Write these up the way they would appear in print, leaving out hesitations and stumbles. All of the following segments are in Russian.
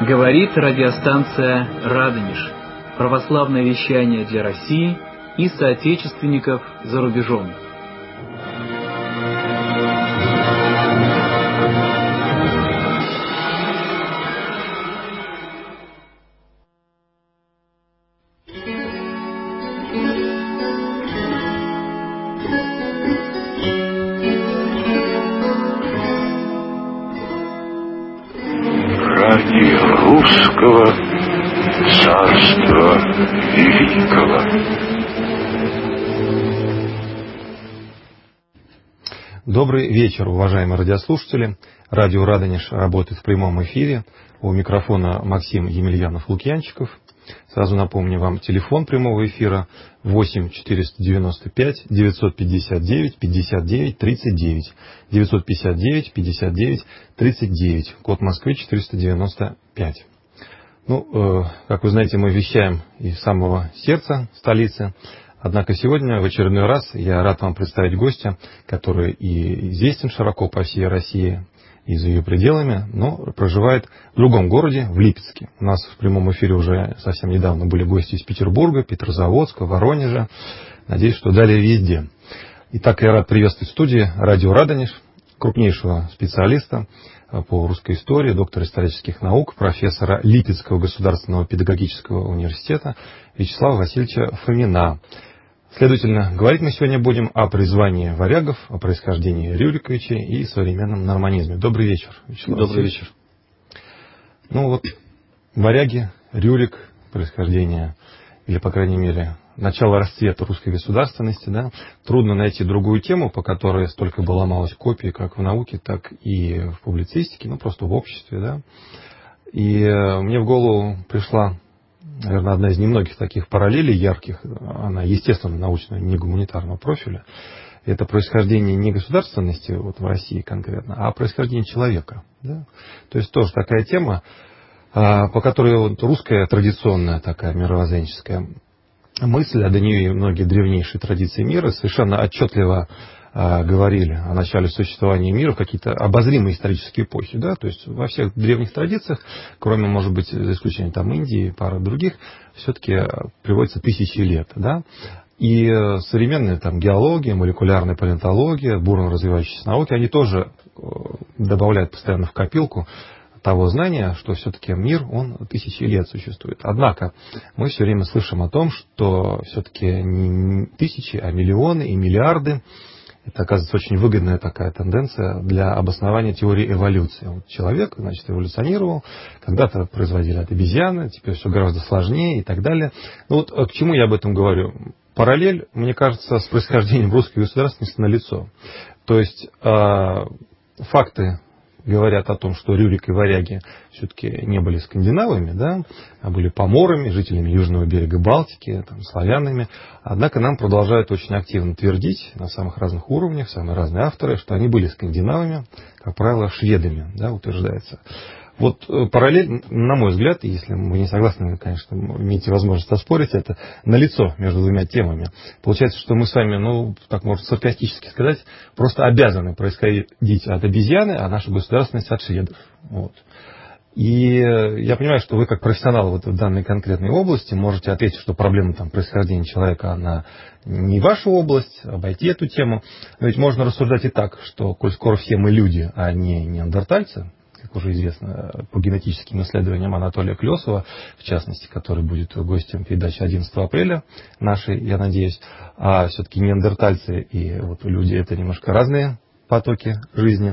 Говорит радиостанция «Радонеж». Православное вещание для России и соотечественников за рубежом. Русского царства великого. Добрый вечер, уважаемые радиослушатели. Радио «Радонеж» работает в прямом эфире. У микрофона Максим Емельянов-Лукьянчиков. Сразу напомню вам телефон прямого эфира 8 495 959 59 39 959 59 39, код Москвы 495. Как вы знаете, мы вещаем из самого сердца столицы. Однако сегодня в очередной раз я рад вам представить гостя, который и известен широко по всей России и за ее пределами, но проживает в другом городе, в Липецке. У нас в прямом эфире уже совсем недавно были гости из Петербурга, Петрозаводска, Воронежа. Надеюсь, что далее везде. Итак, я рад приветствовать в студии радио «Радонеж», крупнейшего специалиста по русской истории, доктора исторических наук, профессора Липецкого государственного педагогического университета Вячеслава Васильевича Фомина. Следовательно, говорить мы сегодня будем о призвании варягов, о происхождении Рюриковичей и современном норманизме. Добрый вечер, Вячеслав Добрый Васильевич. вечер. Варяги, Рюрик, происхождение, или, по крайней мере, начало расцвета русской государственности, да, трудно найти другую тему, по которой столько бы ломалось копий, как в науке, так и в публицистике, просто в обществе, да. И мне в голову пришла, наверное, одна из немногих таких параллелей ярких, она, естественно, научного, не гуманитарного профиля. Это происхождение не государственности в России конкретно, а происхождение человека. Да? То есть тоже такая тема, по которой русская традиционная такая мировоззренческая мысль, а до нее и многие древнейшие традиции мира совершенно отчетливо говорили о начале существования мира в какие-то обозримые исторические эпохи. Да? То есть во всех древних традициях, кроме, может быть, за исключением Индии и пары других, все-таки приводится тысячи лет. Да? И современная геология, молекулярная палеонтология, бурно развивающиеся науки, они тоже добавляют постоянно в копилку того знания, что все-таки мир, он тысячи лет существует. Однако мы все время слышим о том, что все-таки не тысячи, а миллионы и миллиарды. Это, оказывается, очень выгодная такая тенденция для обоснования теории эволюции. Человек, эволюционировал, когда-то производили от обезьяны, теперь все гораздо сложнее и так далее. К чему я об этом говорю? Параллель, мне кажется, с происхождением русской государственности налицо. То есть факты говорят о том, что Рюрик и варяги все-таки не были скандинавами, да, а были поморами, жителями южного берега Балтики, славянами. Однако нам продолжают очень активно твердить на самых разных уровнях, самые разные авторы, что они были скандинавами, как правило, шведами, да, утверждается. Параллель, на мой взгляд, если вы не согласны, конечно, имеете возможность оспорить это, налицо между двумя темами. Получается, что мы с вами, так можно саркастически сказать, просто обязаны происходить от обезьяны, а наша государственность от шведов. И я понимаю, что вы, как профессионал в данной конкретной области, можете ответить, что проблема происхождения человека, она не ваша область, обойти эту тему. Но ведь можно рассуждать и так, что, коль скоро все мы люди, а не неандертальцы, как уже известно по генетическим исследованиям Анатолия Клесова, в частности, который будет гостем передачи 11 апреля нашей, я надеюсь, а все-таки неандертальцы и люди — это немножко разные потоки жизни,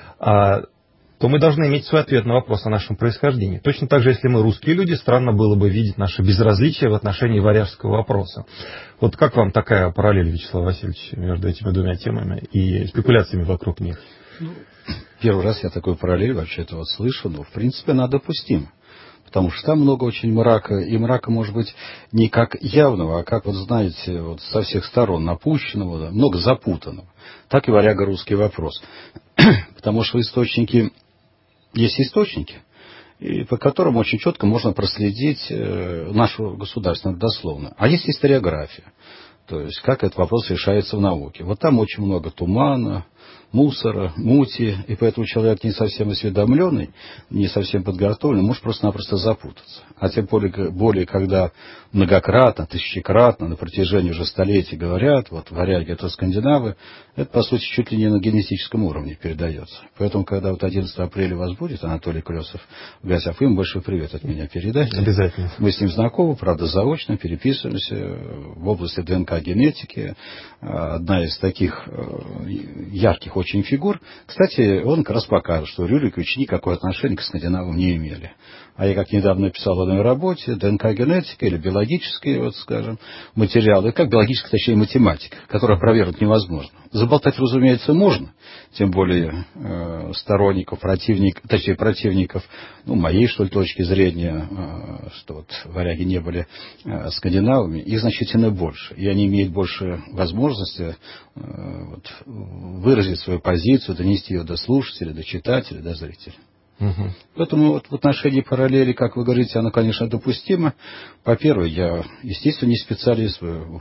то мы должны иметь свой ответ на вопрос о нашем происхождении. Точно так же, если мы русские люди, странно было бы видеть наше безразличие в отношении варяжского вопроса. Как вам такая параллель, Вячеслав Васильевич, между этими двумя темами и спекуляциями вокруг них? Первый раз я такую параллель вообще-то слышу, но в принципе она допустима. Потому что там много очень мрака, и мрака может быть не как явного, а как, знаете, со всех сторон напущенного, много запутанного. Так и варяго-русский вопрос. Потому что источники есть источники, и по которым очень четко можно проследить нашу государственность дословно. А есть историография. То есть, как этот вопрос решается в науке. Там очень много тумана, мусора, мути, и поэтому человек не совсем осведомленный, не совсем подготовленный, может просто-напросто запутаться. А тем более, когда многократно, тысячекратно на протяжении уже столетий говорят, вот варяги это скандинавы, это, по сути, чуть ли не на генетическом уровне передается. Поэтому, когда вот 11 апреля у вас будет Анатолий Клесов в гостях, вы им большой привет от меня передайте. Обязательно. Мы с ним знакомы, правда, заочно, переписываемся в области ДНК-генетики. Одна из таких ярких очень фигур. Кстати, он как раз покажет, что Рюриковичи никакого отношения к скандинавам не имели. А я, как недавно писал в одной работе, ДНК-генетика или биологические, вот скажем, материалы, как биологическая, точнее, математика, которую опровергнуть невозможно. Заболтать, разумеется, можно, тем более сторонников, противников, ну, моей, что ли, точки зрения, что вот варяги не были скандинавами, их значительно больше. И они имеют больше возможности вот, выразить свою позицию, донести ее до слушателя, до читателя, до зрителя. Угу. Поэтому вот в отношении параллели, как вы говорите, оно, конечно, допустимо. По-первых, я, естественно, не специалист, вы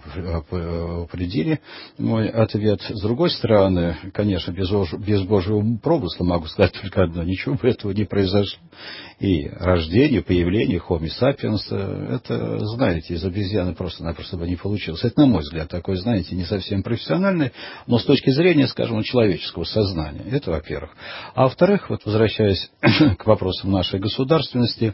определили мой ответ. С другой стороны, конечно, без Божьего промысла могу сказать только одно: ничего бы этого не произошло. И рождение, появление Homo sapiens, это, знаете, из обезьяны просто-напросто бы не получилось. Это, на мой взгляд, такой, знаете, не совсем профессиональный, но с точки зрения, скажем, человеческого сознания. Это, во-первых. А во-вторых, вот возвращаясь к вопросам нашей государственности,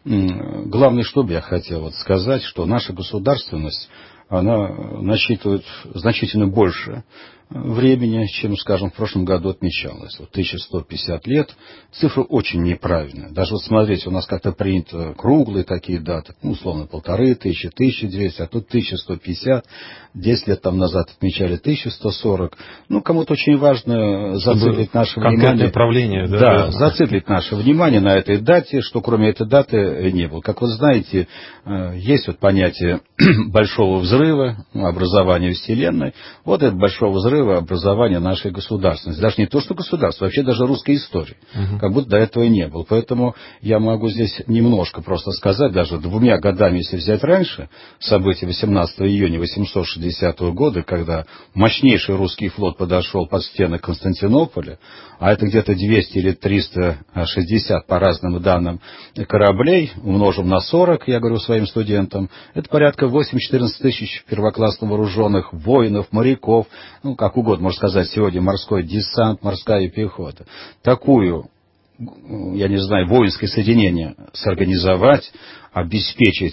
главное, что бы я хотел вот сказать, что наша государственность, она насчитывает значительно больше времени, чем, скажем, в прошлом году отмечалось. Вот 1150 лет. Цифра очень неправильная. Даже вот смотрите, у нас как-то принято круглые такие даты, ну, условно, 1500, 1200, а тут 1150. 10 лет там назад отмечали 1140. Ну, кому-то очень важно зациклить наше внимание. Правление, да? Да, зациклить наше внимание на этой дате, что кроме этой даты не было. Как вы знаете, есть вот понятие большого взрыва, образования Вселенной. Вот это большого взрыва, образования нашей государственности. Даже не то, что государство, вообще даже русской истории. Как будто до этого и не было. Поэтому я могу здесь немножко просто сказать, даже 2 годами, если взять раньше, события 18 июня 860 года, когда мощнейший русский флот подошел под стены Константинополя, а это где-то 200 или 360 по разным данным кораблей, умножим на 40, я говорю своим студентам, это порядка 8-14 тысяч первоклассно вооруженных воинов, моряков, ну, как угодно, можно сказать, сегодня морской десант, морская пехота. Такую, я не знаю, воинское соединение сорганизовать, обеспечить,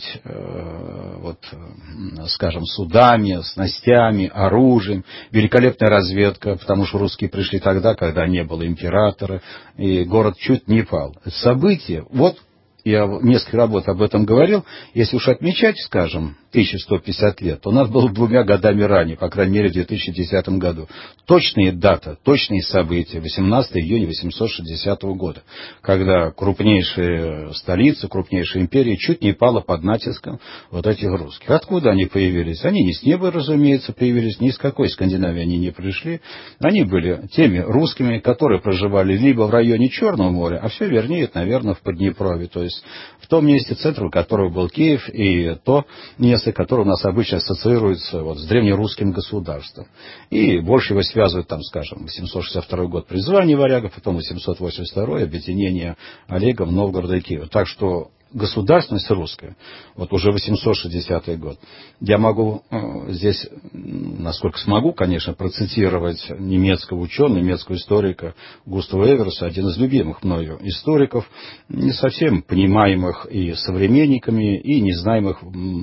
вот, скажем, судами, снастями, оружием, великолепная разведка, потому что русские пришли тогда, когда не было императора, и город чуть не пал. Событие, вот, я несколько работ об этом говорил, если уж отмечать, скажем, 1150 лет, то у нас было 2 годами ранее, по крайней мере в 2010 году. Точные даты, точные события, 18 июня 860 года, когда крупнейшая столица, крупнейшая империя чуть не пала под натиском вот этих русских. Откуда они появились? Они не с неба, разумеется, появились, ни с какой Скандинавии они не пришли. Они были теми русскими, которые проживали либо в районе Черного моря, а все вернее, наверное, в Поднепровье, то есть в том месте, центром которого был Киев, и то место, которое у нас обычно ассоциируется вот с древнерусским государством. И больше его связывают, там, скажем, 862 год призвания варягов, потом 882 объединение Олегом Новгорода и Киева. Так что государственность русская, вот уже 860 год, я могу здесь, насколько смогу, конечно, процитировать немецкого ученого, немецкого историка Густава Эверса, один из любимых мною историков, не совсем понимаемых и современниками, и не знаемых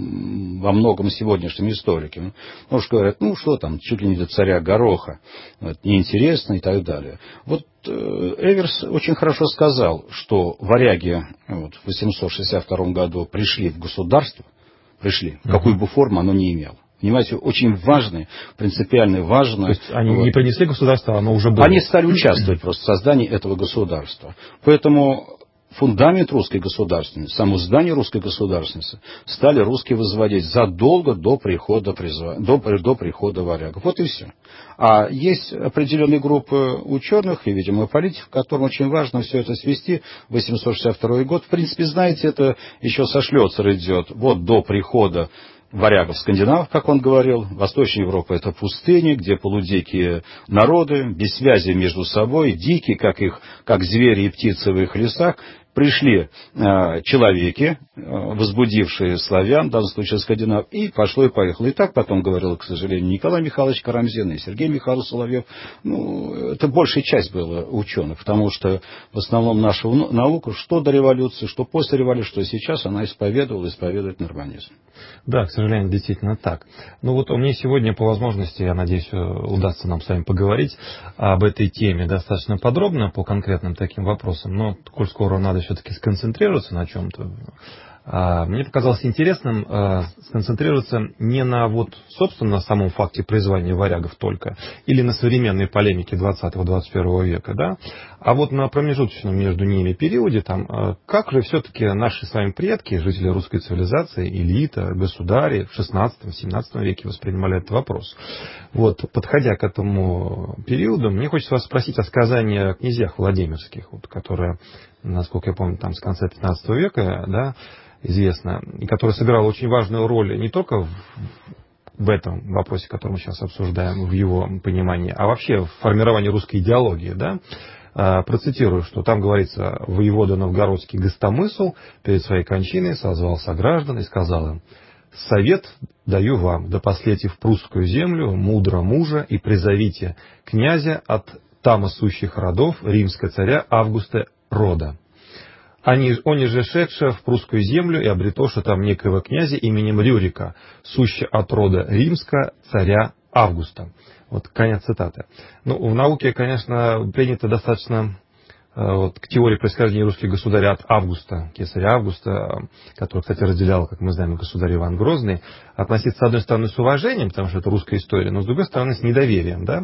во многом сегодняшними историками. Потому что говорят, ну что там, чуть ли не до царя Гороха, вот, неинтересно и так далее. Вот Эверс очень хорошо сказал, что варяги вот, в 862 году пришли в государство, в какую бы форму оно ни имело. Понимаете, очень важное, принципиально важное. То есть они не принесли государство, оно уже было. Они стали участвовать просто в создании этого государства. Поэтому фундамент русской государственности, само здание русской государственности стали русские возводить задолго до прихода варягов. Вот и все. А есть определенные группы ученых и, видимо, политиков, которым очень важно все это свести. 862 год, в принципе, знаете, это еще со Шлёцера идет. Вот до прихода варягов, скандинавов, как он говорил. Восточная Европа — это пустыни, где полудикие народы, без связи между собой, дикие, как звери и птицы в их лесах. Пришли человеки, возбудившие славян, в данном случае скандинав, и пошло и поехало. И так потом говорил, к сожалению, Николай Михайлович Карамзин и Сергей Михайлович Соловьев. Это большая часть была ученых, потому что в основном наша наука, что до революции, что после революции, что сейчас, она исповедует норманизм. Да, к сожалению, действительно так. Ну вот мне сегодня по возможности, я надеюсь, удастся нам с вами поговорить об этой теме достаточно подробно по конкретным таким вопросам, но коль скоро надо все-таки сконцентрироваться на чем-то, мне показалось интересным сконцентрироваться не на собственно, самом факте призвания варягов только, или на современной полемике 20-21 века, да, а на промежуточном между ними периоде, как же все-таки наши с вами предки, жители русской цивилизации, элита, государи в 16-17 веке воспринимали этот вопрос. Подходя к этому периоду, мне хочется вас спросить о сказании о князьях Владимирских, которые, насколько я помню, с конца 15 века, да, известно, и которая сыграла очень важную роль не только в этом вопросе, который мы сейчас обсуждаем, в его понимании, а вообще в формировании русской идеологии, да. Процитирую, что там говорится: воевода новгородский Гостомысл перед своей кончиной созвал сограждан и сказал им: «Совет даю вам, да послете в прусскую землю мудро мужа и призовите князя от там сущих родов римского царя Августа рода. Они же шедше в прусскую землю и обретоша там некоего князя именем Рюрика, суще от рода римска царя Августа». Конец цитаты. В науке, конечно, принято достаточно к теории происхождения русских государей от Августа, кесаря Августа, который, кстати, разделял, как мы знаем, государь Иван Грозный, относиться, с одной стороны, с уважением, потому что это русская история, но с другой стороны, с недоверием, да.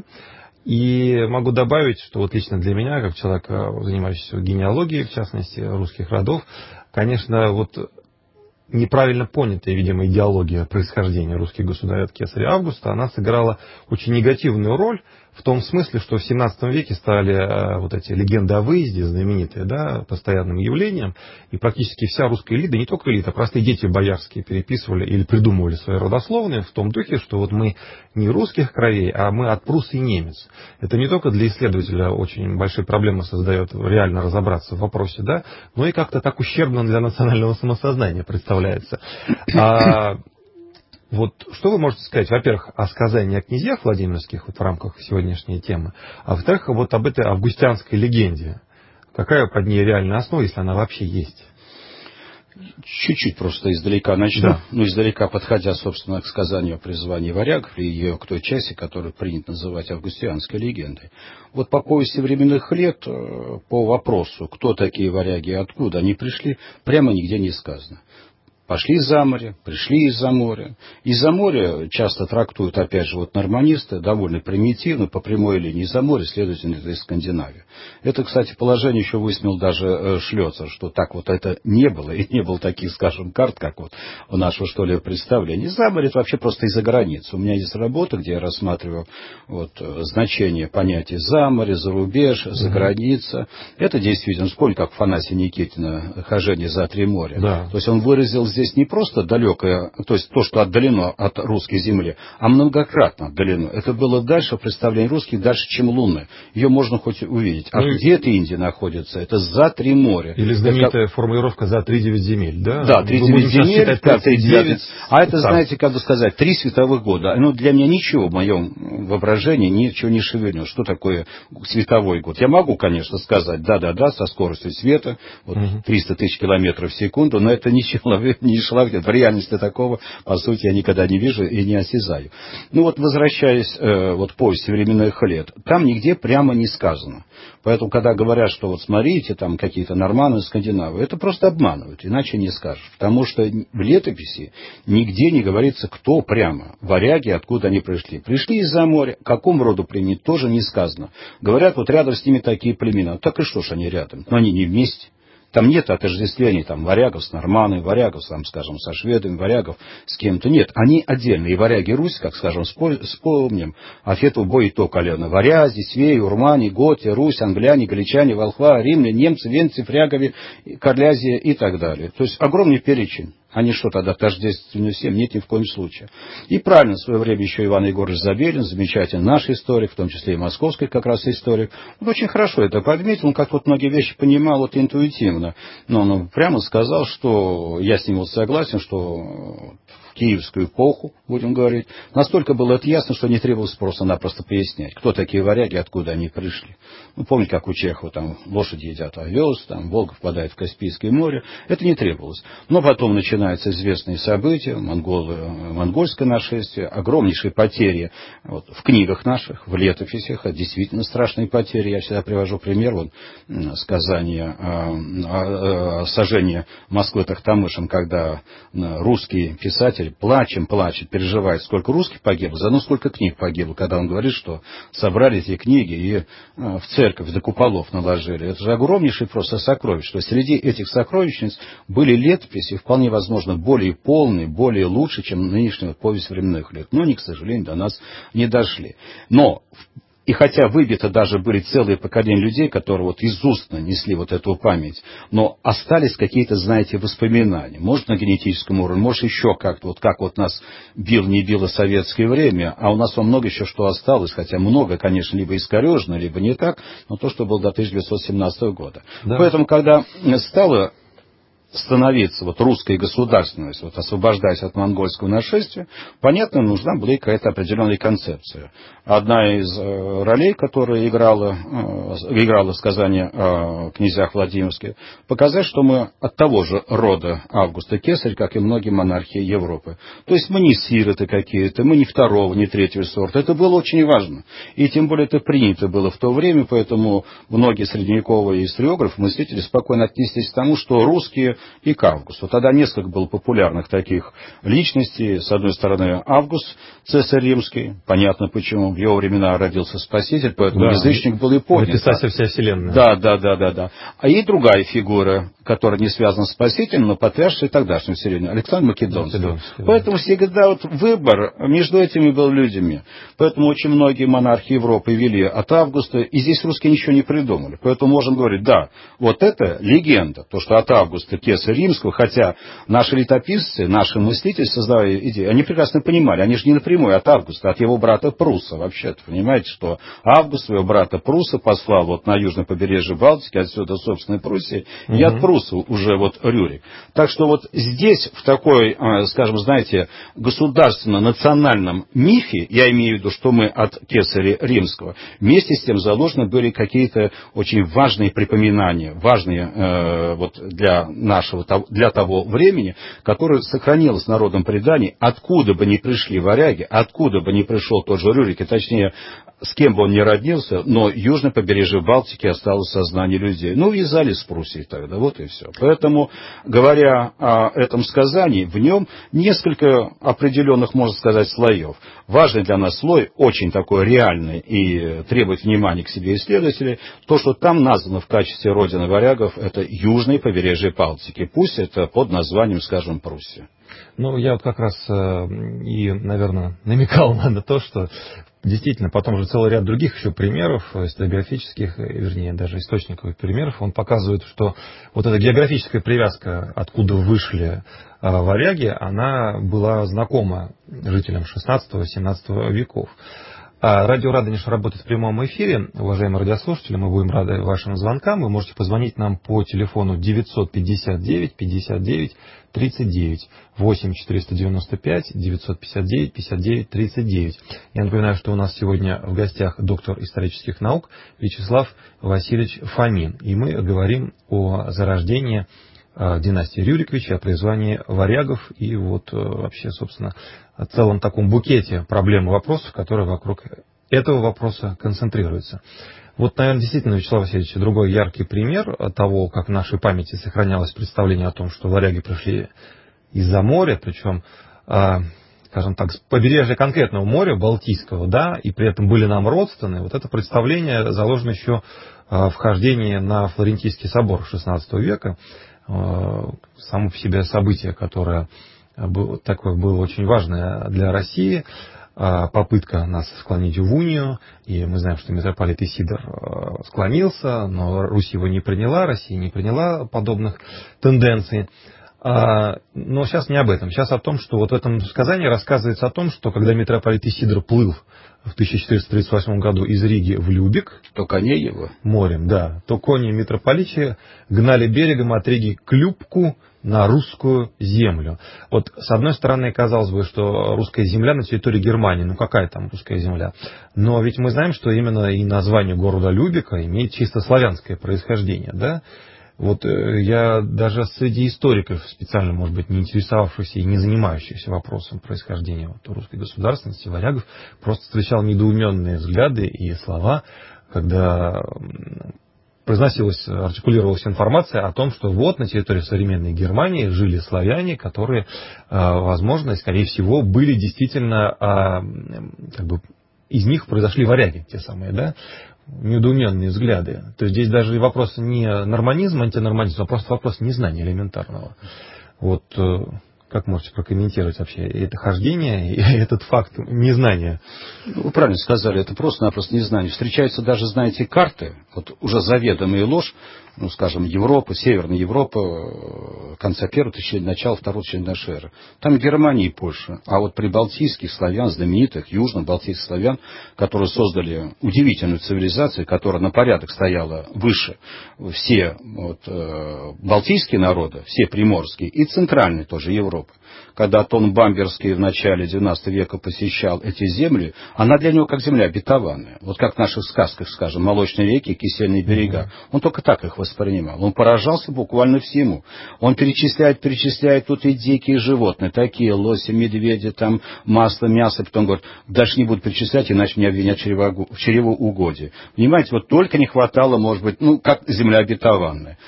И могу добавить, что лично для меня, как человека, занимающегося генеалогией, в частности, русских родов, конечно, неправильно понятая, видимо, идеология происхождения русских государей от кесаря Августа, она сыграла очень негативную роль в том смысле, что в 17 веке стали эти легенды о выезде знаменитые, да, постоянным явлением, и практически вся русская элита, не только элита, простые дети боярские переписывали или придумывали свои родословные в том духе, что мы не русских кровей, а мы от прус и немец. Это не только для исследователя очень большие проблемы создает реально разобраться в вопросе, да, но и как-то так ущербно для национального самосознания представляется. Что вы можете сказать, во-первых, о сказании о князьях Владимирских в рамках сегодняшней темы, а во-вторых, об этой августианской легенде. Какая под ней реальная основа, если она вообще есть? Чуть-чуть просто издалека начну. Да. Издалека подходя, собственно, к сказанию о призвании варягов и ее к той части, которую принято называть августианской легендой. По повести временных лет, по вопросу, кто такие варяги и откуда они пришли, прямо нигде не сказано. Пошли за море, пришли из-за моря. Из-за моря часто трактуют, опять же, норманисты, довольно примитивно, по прямой линии из-за моря, следовательно, это из Скандинавии. Это, кстати, положение еще высмеял даже Шлёцер, что так это не было, и не было таких, скажем, карт, как у нашего, что ли, представления. За море это вообще просто из-за границы. У меня есть работа, где я рассматриваю значение понятий за море, за рубеж, за граница. Это действительно, сколько, как Афанасия Никитина, хожение за три моря. Да. То есть он выразил здесь не просто далекое, то есть то, что отдалено от русской земли, а многократно отдалено. Это было дальше, представление русских, дальше, чем лунное. Ее можно хоть увидеть. А где эта Индия находится? Это за три моря. Или знаменитая формулировка за 3-9 земель, да? Да, 3-9 земель, 5-9. А это, знаете, как бы сказать, 3 световых года. Для меня ничего в моем воображении ничего не шевельнуло. Что такое световой год? Я могу, конечно, сказать, да, со скоростью света, 300 тысяч километров в секунду, но это ничего не шлагает. В реальности такого, по сути, я никогда не вижу и не осязаю. Возвращаясь к повести временных лет, там нигде прямо не сказано. Поэтому, когда говорят, что смотрите, там какие-то норманы, скандинавы, это просто обманывают, иначе не скажешь. Потому что в летописи нигде не говорится, кто прямо. Варяги, откуда они пришли. Пришли из-за моря. Какому роду племени, тоже не сказано. Говорят, рядом с ними такие племена. Так и что ж они рядом? Но они не вместе. Там нет отождествлений варягов с норманами, варягов, скажем, со шведами, варягов с кем-то. Нет, они отдельные. И варяги Русь, как, скажем, вспомним, Афету бой и то колено. Варязи, свеи, урмане, готи, Русь, англяне, галичане, волхва, римляне, немцы, венцы, фрягови, корлязи и так далее. То есть огромный перечень. Они что, тогда тождественны всем? Нет, ни в коем случае. И правильно, в свое время еще Иван Егорович Забелин, замечательный наш историк, в том числе и московский как раз историк, он очень хорошо это подметил, он как вот многие вещи понимал вот интуитивно. Но он прямо сказал, что я с ним вот согласен, что в киевскую эпоху, будем говорить, настолько было это ясно, что не требовалось просто-напросто пояснять, кто такие варяги, откуда они пришли. Ну, помните, как у Чехова там лошади едят овес, там Волга впадает в Каспийское море. Это не требовалось. Но потом начинаются известные события, монгольское нашествие, огромнейшие потери вот, в книгах наших, в летописях, это действительно страшные потери. Я всегда привожу пример вот, сказания о сожжении Москвы Тохтамышем, когда русский писатель плачет, переживает, сколько русских погибло, заодно сколько книг погибло, когда он говорит, что собрали эти книги и в церковь до куполов наложили. Это же огромнейший просто сокровищ, что среди этих сокровищниц были летописи, вполне возможно, более полные, более лучше, чем нынешняя повесть временных лет. Но они, к сожалению, до нас не дошли. Но и хотя выбито даже были целые поколения людей, которые вот из уст несли вот эту память, но остались какие-то, знаете, воспоминания. Может, на генетическом уровне, может, еще как-то, вот как вот нас не било советское время, а у нас во много еще что осталось, хотя много, конечно, либо искорежено, либо не так, но то, что было до 1917 года. Да. Поэтому, когда стало становиться вот русская государственность, вот освобождаясь от монгольского нашествия, понятно, нужна была и какая-то определенная концепция. Одна из ролей, которую играла сказание о князьях Владимирских, показать, что мы от того же рода Августа Кесаря, как и многие монархии Европы. То есть мы не сироты какие-то, мы не второго, не третьего сорта. Это было очень важно. И тем более это принято было в то время, поэтому многие средневековые историографы, мыслители спокойно отнеслись к тому, что русские и к Августу. Тогда несколько было популярных таких личностей. С одной стороны, Август, цесарь римский. Понятно почему. В его времена родился Спаситель, поэтому язычник был и поднят. Написатель вся вселенная. Да. А и другая фигура, которая не связана с Спасителем, но патриаршей тогдашней вселенной, Александр Македонский. Поэтому всегда вот выбор между этими был людьми. Поэтому очень многие монархи Европы вели от Августа, и здесь русские ничего не придумали. Поэтому можем говорить, да, вот это легенда, то, что от Августа Кесаря Римского, хотя наши летописцы, наши мыслители, создавая идеи, они прекрасно понимали, они же не напрямую от Августа, от его брата Пруса вообще-то, понимаете, что Август своего брата Пруса послал вот на южное побережье Балтики, отсюда, собственно, Пруссии, и от Пруса уже вот Рюрик. Так что вот здесь, в такой, скажем, знаете, государственно-национальном мифе, я имею в виду, что мы от Кесаря Римского, вместе с тем заложены были какие-то очень важные припоминания, важные вот для для того времени, которое сохранилось в народном предании, откуда бы ни пришли варяги, откуда бы ни пришел тот же Рюрик, и точнее, с кем бы он ни родился, но южное побережье Балтики осталось в сознании людей. Ну, вязали с Пруссией тогда, вот и все. Поэтому, говоря о этом сказании, в нем несколько определенных, можно сказать, слоев. Важный для нас слой, очень такой реальный и требует внимания к себе исследователей, то, что там названо в качестве родины варягов, это южное побережье Балтики. Пусть это под названием, скажем, Пруссия. Ну, я вот как раз и, наверное, намекал на то, что действительно потом же целый ряд других еще примеров историографических, вернее, даже источниковых примеров, он показывает, что вот эта географическая привязка, откуда вышли варяги, она была знакома жителям XVI-XVII веков. Радио Радонеж работает в прямом эфире. Уважаемые радиослушатели, мы будем рады вашим звонкам. Вы можете позвонить нам по телефону 959 59 39 8 495 959 59 39. Я напоминаю, что у нас сегодня в гостях доктор исторических наук Вячеслав Васильевич Фомин. И мы говорим о зарождении династии Рюриковичей, о призвании варягов и вот вообще, собственно, о целом таком букете проблем и вопросов, которые вокруг этого вопроса концентрируются. Вот, наверное, действительно, Вячеслав Васильевич, другой яркий пример того, как в нашей памяти сохранялось представление о том, что варяги пришли из-за моря, причем, скажем так, с побережья конкретного моря, Балтийского, да, и при этом были нам родственны. Вот это представление заложено еще в вхождении на Флорентийский собор XVI века, само по себе событие, которое такое было очень важное для России, попытка нас склонить в унию, и мы знаем, что митрополит Исидор склонился, но Русь его не приняла, Россия не приняла подобных тенденций. Но сейчас не об этом. Сейчас о том, что вот в этом сказании рассказывается о том, что когда митрополит Исидор плыл в 1438 году из Риги в Любек, то коней его морем, да, то кони митрополичи гнали берегом от Риги к Любку на русскую землю. Вот с одной стороны, казалось бы, что русская земля на территории Германии, ну какая там русская земля? Но ведь мы знаем, что именно и название города Любека имеет чисто славянское происхождение, да? Вот я даже среди историков, специально, может быть, не интересовавшихся и не занимающихся вопросом происхождения русской государственности, варягов, просто встречал недоуменные взгляды и слова, когда произносилась, артикулировалась информация о том, что вот на территории современной Германии жили славяне, которые, возможно, и скорее всего, были действительно, как бы, из них произошли варяги, те самые, да, недоуменные взгляды. То есть здесь даже вопрос не норманизм, антинорманизм, а просто вопрос незнания элементарного. Вот как можете прокомментировать вообще это хождение и этот факт незнания? Вы правильно сказали, это просто-напросто незнание. Встречаются даже, знаете, карты, вот уже заведомые ложь, ну, скажем, Европа, Северная Европа, конца первого тысячелетия, начала второго тысячелетия нашей эры. Там Германия и Польша. А вот прибалтийских славян, знаменитых южно-балтийских славян, которые создали удивительную цивилизацию, которая на порядок стояла выше все вот, балтийские народы, все приморские и центральные тоже Европы. Когда Тон Бамберский в начале XIX века посещал эти земли, она для него как земля обетованная. Вот как в наших сказках, скажем, молочные реки, кисельные берега. Он только так их воспринимал. Он поражался буквально всему. Он перечисляет тут и дикие животные, такие лоси, медведи, там масло, мясо. Потом говорит, дальше не буду перечислять, иначе меня обвинят в чревоугодии. Понимаете, вот только не хватало, может быть, ну, как земля обетованная.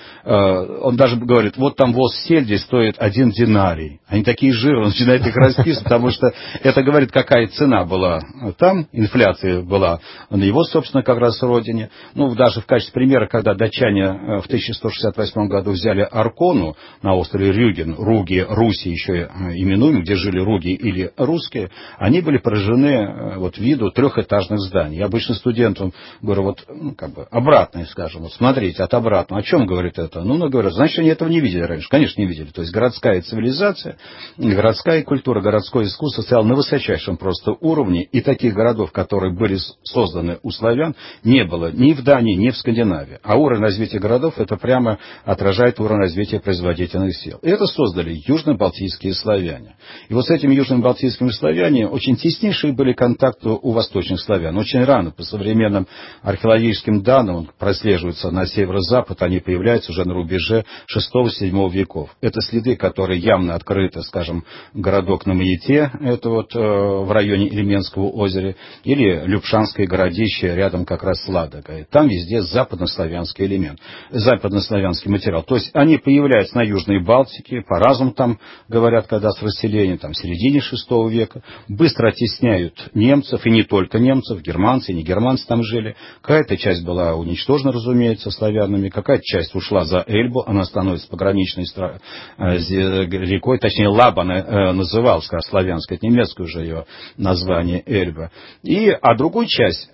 Он даже говорит, вот там воз сельди стоит 1 динарий. Они такие жирные, он начинает их расписывать, потому что это говорит, какая цена была там, инфляция была на его, собственно, как раз родине. Ну, даже в качестве примера, когда датчане в 1168 году взяли Аркону на острове Рюген, Руги, Руси еще именуем, где жили руги или русские, они были поражены вот виду трехэтажных зданий. Я обычно студентам говорю, вот, ну, как бы, обратное, скажем, вот смотрите, от обратного. О чем говорит это? Ну, говорят, значит, они этого не видели раньше. Конечно, не видели. То есть городская цивилизация, городская культура, городское искусство стояло на высочайшем просто уровне, и таких городов, которые были созданы у славян, не было ни в Дании, ни в Скандинавии. А уровень развития городов, это прямо отражает уровень развития производительных сил. И это создали южно-балтийские славяне. И вот с этими южно-балтийскими славянами очень теснейшие были контакты у восточных славян. Очень рано, по современным археологическим данным, прослеживаются на северо-запад, они появляются уже на рубеже 6-7 веков. Это следы, которые явно открыты, скажем, городок на Маяте, это вот в районе Ильменского озера, или Любшанское городище рядом как раз с Ладогой. Там везде западнославянский элемент, западнославянский материал. То есть они появляются на Южной Балтике, по-разному там говорят, когда с расселением, там в середине VI века, быстро оттесняют немцев, и не только немцев, германцы, и не германцы там жили. Какая-то часть была уничтожена, разумеется, славянами, какая-то часть ушла за Эльбу, она становится пограничной рекой, точнее Лаба называлась, как славянская, это немецкое уже ее название Эльба. А другую часть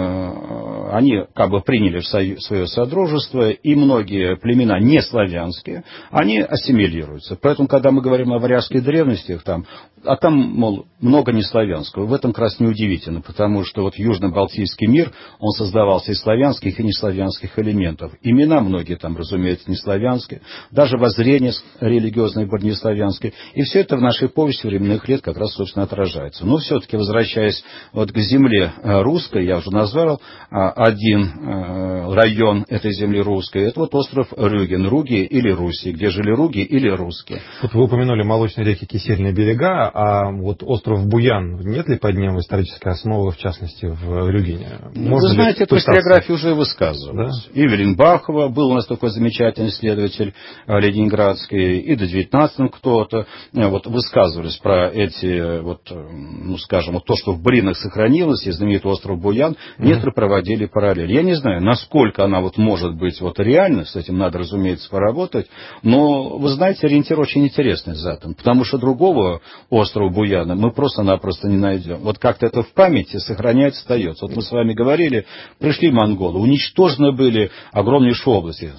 они как бы приняли в свое содружество, и многие племена не славянские, они ассимилируются. Поэтому, когда мы говорим о варяжской древности, там, мол, много неславянского. В этом как раз неудивительно, потому что вот Южно-Балтийский мир, он создавался из славянских и неславянских элементов. Имена многие там, разумеется, неславянские, даже воззрения религиозные были неславянские. И все это в нашей повести временных лет как раз, собственно, отражается. Но все-таки, возвращаясь вот к земле русской, я уже назвал один район этой земли русской, это вот остров Рюген, Руги или Руси, где жили руги или русские. Вот вы упомянули молочные реки, кисельные берега, а вот остров Буян, нет ли под ним исторической основы, в частности, в Рюгене? Вы знаете, эту историографию уже высказывалась. Да? Ивелин Бахова, был у нас такой замечательный исследователь ленинградский, и до 19-м кто-то вот высказывались про эти, вот, ну, скажем, вот то, что в Бринах сохранилось, и знаменитый остров Буян, некоторые проводили параллель. Я не знаю, насколько она вот может быть вот реальна, с этим надо, разумеется, поработать, но, вы знаете, ориентир очень интересный задан, потому что другого острова Буяна мы просто-напросто не найдем. Вот как-то это в памяти сохраняется, остается. Вот мы с вами говорили, пришли монголы, уничтожены были огромнейшие области, скажем, в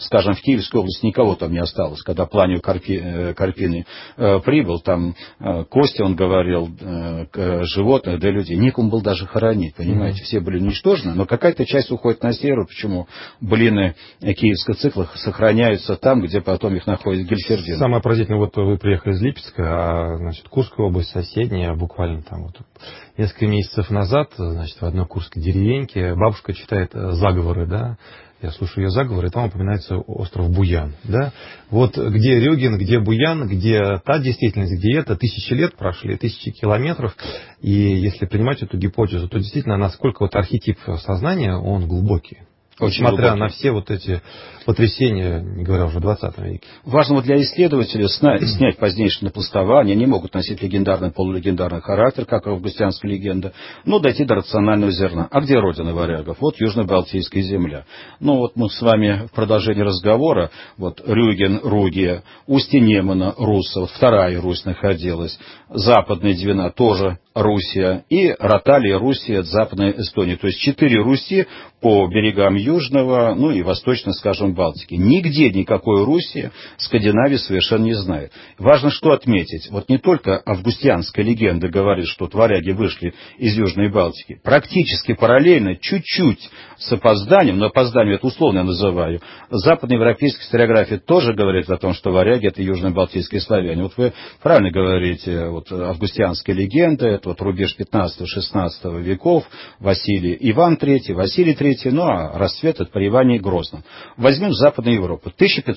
Киевской области никого там не осталось. Когда Планию Карпины прибыл, там кости, он говорил, животных, да людей, некому было даже хоронить, понимаете, все были уничтожены, но какая-то часть уходит на север, почему блины киевского цикла сохраняются там, где потом их находит Гельфердин. Самое поразительное, вот вы приехали из Липецка, а, значит, Курская область соседняя, буквально там вот несколько месяцев назад, значит, в одной курской деревеньке бабушка читает заговоры, да, я слушаю ее заговоры, и там упоминается остров Буян, да. Вот где Рюген, где Буян, где та действительность, где это, тысячи лет прошли, тысячи километров, и если принимать эту гипотезу, то действительно, насколько вот архетип сознания, он глубокий. Очень Несмотря глубокий. на все вот эти потрясения, не говоря уже о 20 веке. Важно вот для исследователей снять позднейшее напластование, они могут носить легендарный, полулегендарный характер, как августианская легенда, но дойти до рационального зерна. А где родина варягов? Вот Южно-Балтийская земля. Ну вот мы с вами в продолжении разговора, вот Рюген, Ругия, устье Немана, Руса, вот вторая Русь находилась, Западная Двина тоже Руссия, и Роталия, Руссия, Западная Эстония. То есть 4 Руси по берегам Южного, ну и восточно, скажем, Балтики. Нигде никакой Руси Скандинавия совершенно не знает. Важно что отметить. Вот не только августианская легенда говорит, что варяги вышли из Южной Балтики. Практически параллельно, чуть-чуть с опозданием, но опозданием это условно я называю, западноевропейская историография тоже говорит о том, что варяги это южно-балтийские славяне. Вот вы правильно говорите, вот августианская легенда, это вот рубеж 15-16 веков, Василий Иван III, Василий III, ну а расцвет от при Иване Грозном. Возьмем Западную Европу,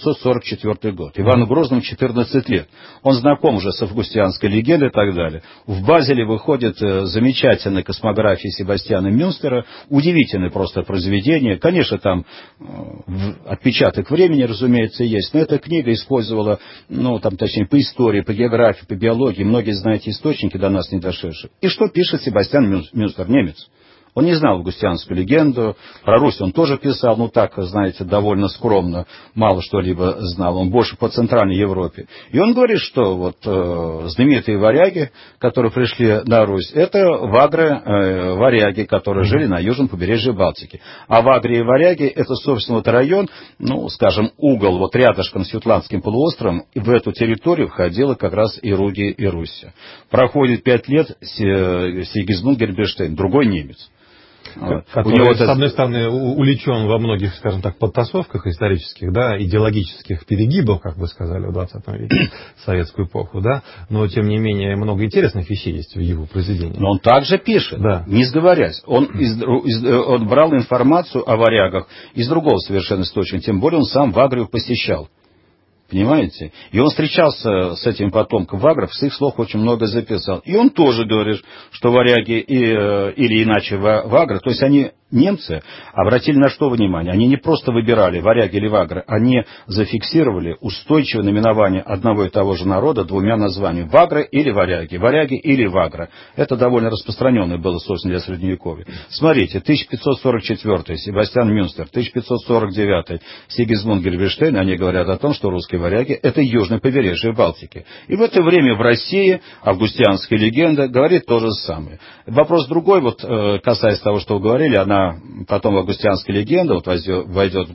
1544 год, Ивану Грозному 14 лет. Он знаком уже с августианской легендой и так далее. В Базеле выходит замечательная космография Себастьяна Мюнстера, удивительное просто произведение. Конечно, там отпечаток времени, разумеется, есть, но эта книга использовала, ну, там, точнее, по истории, по географии, по биологии, многие, знаете, источники до нас не дошедшие. И что пишет Себастьян Мюнстер, немец? Он не знал августианскую легенду, про Русь он тоже писал, ну так, знаете, довольно скромно, мало что-либо знал, он больше по Центральной Европе. И он говорит, что вот знаменитые варяги, которые пришли на Русь, это вагры-варяги, которые жили на южном побережье Балтики. А вагры и варяги, это, собственно, вот район, ну, скажем, угол, вот рядышком с Ютландским полуостровом, и в эту территорию входила как раз и Ругия, и Руссия. Проходит 5 лет, Сигизмунд Герберштейн, другой немец. Который, с одной стороны, увлечен во многих, скажем так, подтасовках исторических, да, идеологических перегибов, как вы сказали, в 20 веке, в советскую эпоху, да, но, тем не менее, много интересных вещей есть в его произведении. Но он также пишет, да, не сговорясь. Он брал информацию о варягах из другого совершенно источника, тем более он сам Вагрию посещал. Понимаете? И он встречался с этим потомком вагров, с их слов очень много записал. И он тоже говорит, что варяги или иначе вагры, то есть они, немцы, обратили на что внимание? Они не просто выбирали, варяги или вагры, они зафиксировали устойчивое наименование одного и того же народа двумя названиями. Вагры или варяги или вагры. Это довольно распространенное было, собственно, для Средневековья. Смотрите, 1544 Себастьян Мюнстер, 1549 Сигизмунд Герберштейн, они говорят о том, что русские варяги – это южное побережье Балтики. И в это время в России августианская легенда говорит то же самое. Вопрос другой, вот касаясь того, что вы говорили, она потом августианская легенда вот войдет в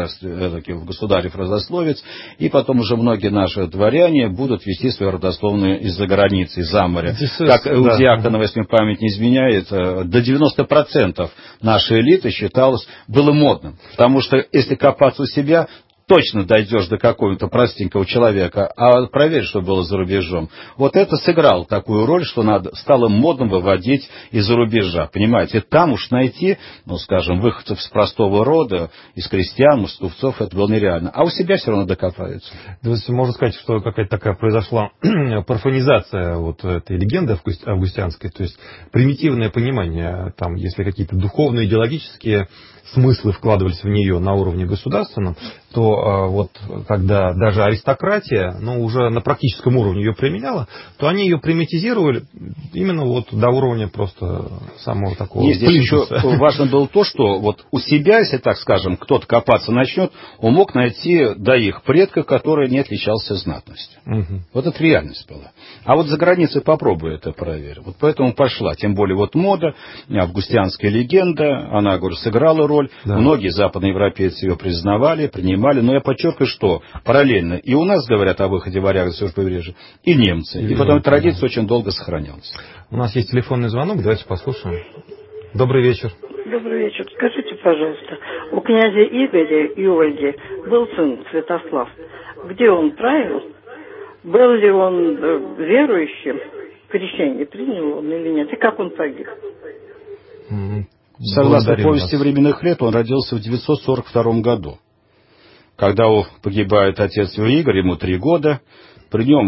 государев родословец, и потом уже многие наши дворяне будут вести свою родословную из-за границы, из-за моря. Как у Дьяконова, если мне память не изменяет, до 90% нашей элиты считалось, было модным. Потому что если копаться у себя, точно дойдешь до какого-то простенького человека, а проверь, что было за рубежом. Вот это сыграло такую роль, что стало модным выводить из-за рубежа. Понимаете, там уж найти, ну, скажем, выходцев с простого рода, из крестьян, мостовцов, это было нереально. А у себя все равно докопаются. Можно сказать, что какая-то такая произошла парфонизация вот этой легенды августианской, то есть примитивное понимание, там, если какие-то духовные, идеологические смыслы вкладывались в нее на уровне государственном, то вот когда даже аристократия, ну, уже на практическом уровне ее применяла, то они ее примитизировали именно вот до уровня просто самого такого. Нет, здесь еще важно было то, что вот у себя, если так скажем, кто-то копаться начнет, он мог найти до их предков, которые не отличался знатностью. Угу. Вот это реальность была. А вот за границей попробуй это проверить. Вот поэтому пошла. Тем более вот мода, августианская легенда, она, говорю, сыграла роль. Да. Многие западноевропейцы ее признавали, принимали, но я подчеркиваю, что параллельно и у нас говорят о выходе варягов с южного побережья, и немцы. И потом традиция очень долго сохранялась. У нас есть телефонный звонок, давайте послушаем. Добрый вечер. Добрый вечер. Скажите, пожалуйста, у князя Игоря и Ольги был сын Святослав. Где он правил? Был ли он верующим? Крещение принял он или нет? И как он погиб? Согласно повести временных лет, он родился в 942 году. Когда погибает отец его Игорь, ему 3 года. При нем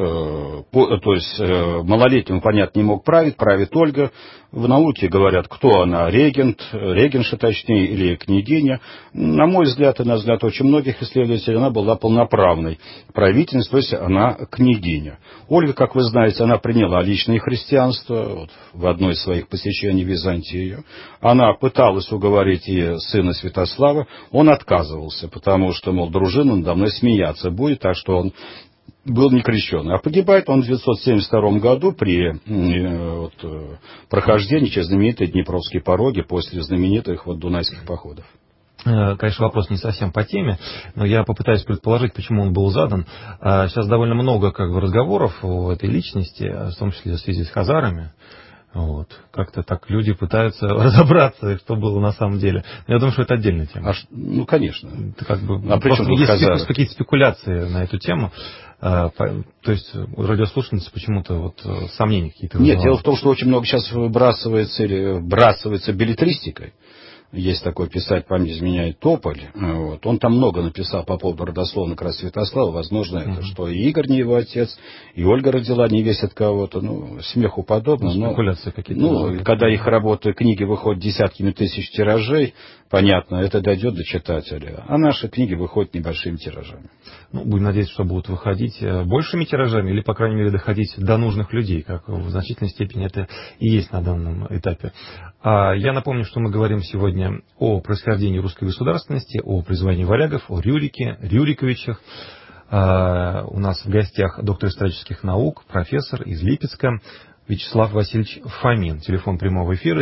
малолетним, понятно, не мог править, правит Ольга. В науке говорят, кто она, регенша точнее, или княгиня. На мой взгляд, и на взгляд очень многих исследователей, она была полноправной правительницей, то есть она княгиня. Ольга, как вы знаете, она приняла личное христианство в одной из своих посещений в Византии. Она пыталась уговорить и сына Святослава, он отказывался, потому что, мол, дружина надо мной смеяться будет, так что он был не крещен. А погибает он в 972 году при прохождении через знаменитые Днепровские пороги после знаменитых Дунайских походов. Конечно, вопрос не совсем по теме, но я попытаюсь предположить, почему он был задан. Сейчас довольно много разговоров о этой личности, в том числе в связи с хазарами. Как-то так люди пытаются разобраться, что было на самом деле. Я думаю, что это отдельная тема. Конечно. Есть какие-то спекуляции на эту тему. То есть у радиослушательницы почему-то сомнения какие-то вызывают. Нет, дело в том, что очень много сейчас вбрасывается беллетристикой. Есть такой писатель, память изменяет, Тополь. Он там много написал по поводу родословной как раз Святослава. Возможно, это что и Игорь не его отец, и Ольга родила не весь от кого-то. Смеху подобно. Спекуляции какие-то. Когда их работы, книги выходят десятками тысяч тиражей, понятно, это дойдет до читателя. А наши книги выходят небольшими тиражами. Будем надеяться, что будут выходить большими тиражами или, по крайней мере, доходить до нужных людей, как в значительной степени это и есть на данном этапе. Я напомню, что мы говорим сегодня о происхождении русской государственности, о призвании варягов, о Рюрике, Рюриковичах. У нас в гостях доктор исторических наук, профессор из Липецка Вячеслав Васильевич Фомин. Телефон прямого эфира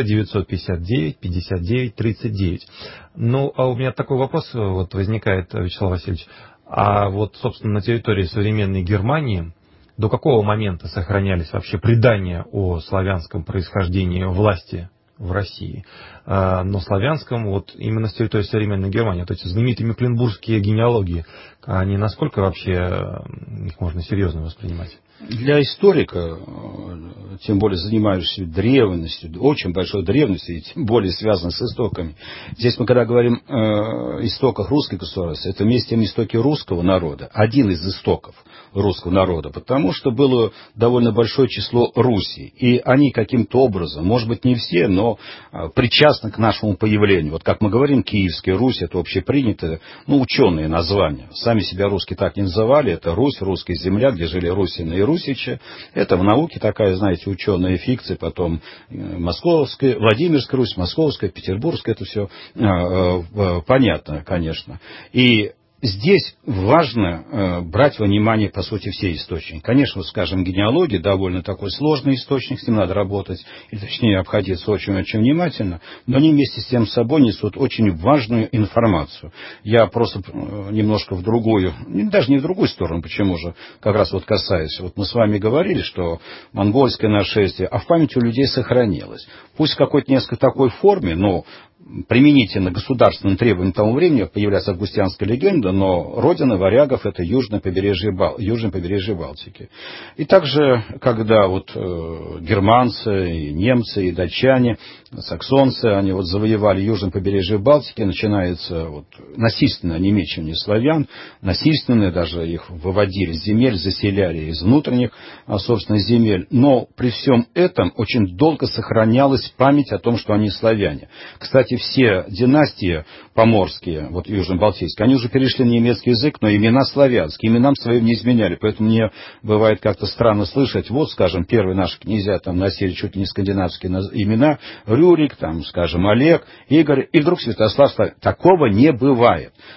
959-59-39. У меня такой вопрос возникает, Вячеслав Васильевич. Собственно, на территории современной Германии до какого момента сохранялись вообще предания о славянском происхождении власти в России, но славянском именно с территории современной Германии, эти знаменитые мекленбургские генеалогии, они насколько вообще их можно серьезно воспринимать? Для историка, тем более занимающегося древностью, очень большой древностью, и тем более связанной с истоками. Здесь мы, когда говорим о истоках русской государственности, это вместе с тем истоки русского народа, один из истоков русского народа, потому что было довольно большое число Руси, и они каким-то образом, может быть не все, но причастны к нашему появлению. Как мы говорим, Киевская Русь, это общепринятое, ученые названия. Сами себя русские так не называли, это Русь, русская земля, где жили русины и русичи. Это в науке такая, знаете, ученая фикция, потом Московская, Владимирская Русь, Московская, Петербургская, это все понятно, конечно. И здесь важно брать во внимание, по сути, все источники. Конечно, скажем, генеалогия довольно такой сложный источник, с ним надо работать, или точнее обходиться очень-очень внимательно, но они вместе с тем собой несут очень важную информацию. Я просто немножко в другую, даже не в другую сторону, почему же, как раз касаясь. Мы с вами говорили, что монгольское нашествие, а в памяти у людей сохранилось. Пусть в какой-то несколько такой форме, но применительно государственным требованиям того времени появляется августианская легенда, но родина варягов — это южное побережье Балтики. И также, когда германцы, и немцы, и датчане, саксонцы, они завоевали южное побережье Балтики, начинается насильственное немечивание славян, насильственное, даже их выводили с земель, заселяли из внутренних, собственно, земель. Но при всем этом очень долго сохранялась память о том, что они славяне. Кстати, все династии поморские, южно-балтийские, они уже перешли на немецкий язык, но имена славянские, именам своим не изменяли. Поэтому мне бывает как-то странно слышать, скажем, первые наши князья носили чуть ли не скандинавские имена, Рюрик, скажем, Олег, Игорь, и вдруг Святослав. Такого не бывает.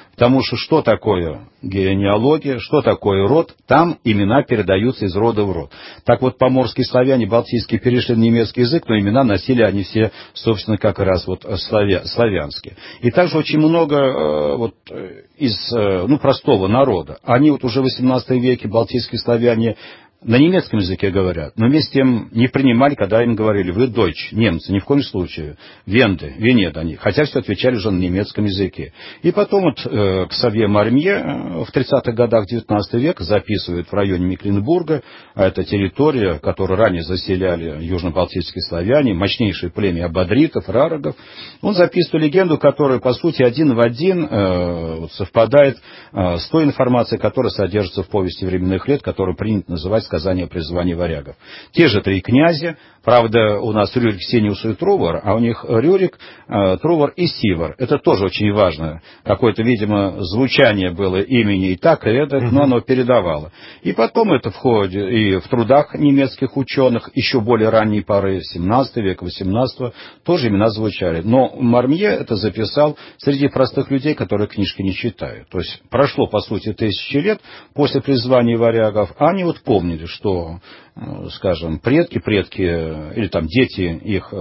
Потому что такое генеалогия, что такое род, там имена передаются из рода в род. Так вот, поморские славяне, балтийские перешли на немецкий язык, но имена носили они все, собственно, как раз вот славянские. И также очень много из простого народа. Они вот уже в 18 веке, балтийские славяне, на немецком языке говорят, но вместе с тем не принимали, когда им говорили: вы дойч, немцы, ни в коем случае, венды, венед они, хотя все отвечали уже на немецком языке. И потом Ксавье Мармье в 30-х годах 19 века записывает в районе Мекленбурга, а это территория, которую ранее заселяли южно-балтийские славяне, мощнейшее племя абадритов, рарогов. Он записывает легенду, которая, по сути, один в один совпадает с той информацией, которая содержится в повести временных лет, которую принято называть «Сказание о призвании варягов». Те же три князя, правда, у нас Рюрик, Сениус и Трувор, а у них Рюрик, Трувор и Сивор. Это тоже очень важно. Какое-то, видимо, звучание было имени и так, и это, но оно передавало. И потом это входит и в трудах немецких ученых, еще более ранней поры, 17 века, 18 тоже имена звучали. Но Мармье это записал среди простых людей, которые книжки не читают. То есть прошло, по сути, 1000 лет после призвания варягов, а они вот помнили, что, скажем, предки или там дети их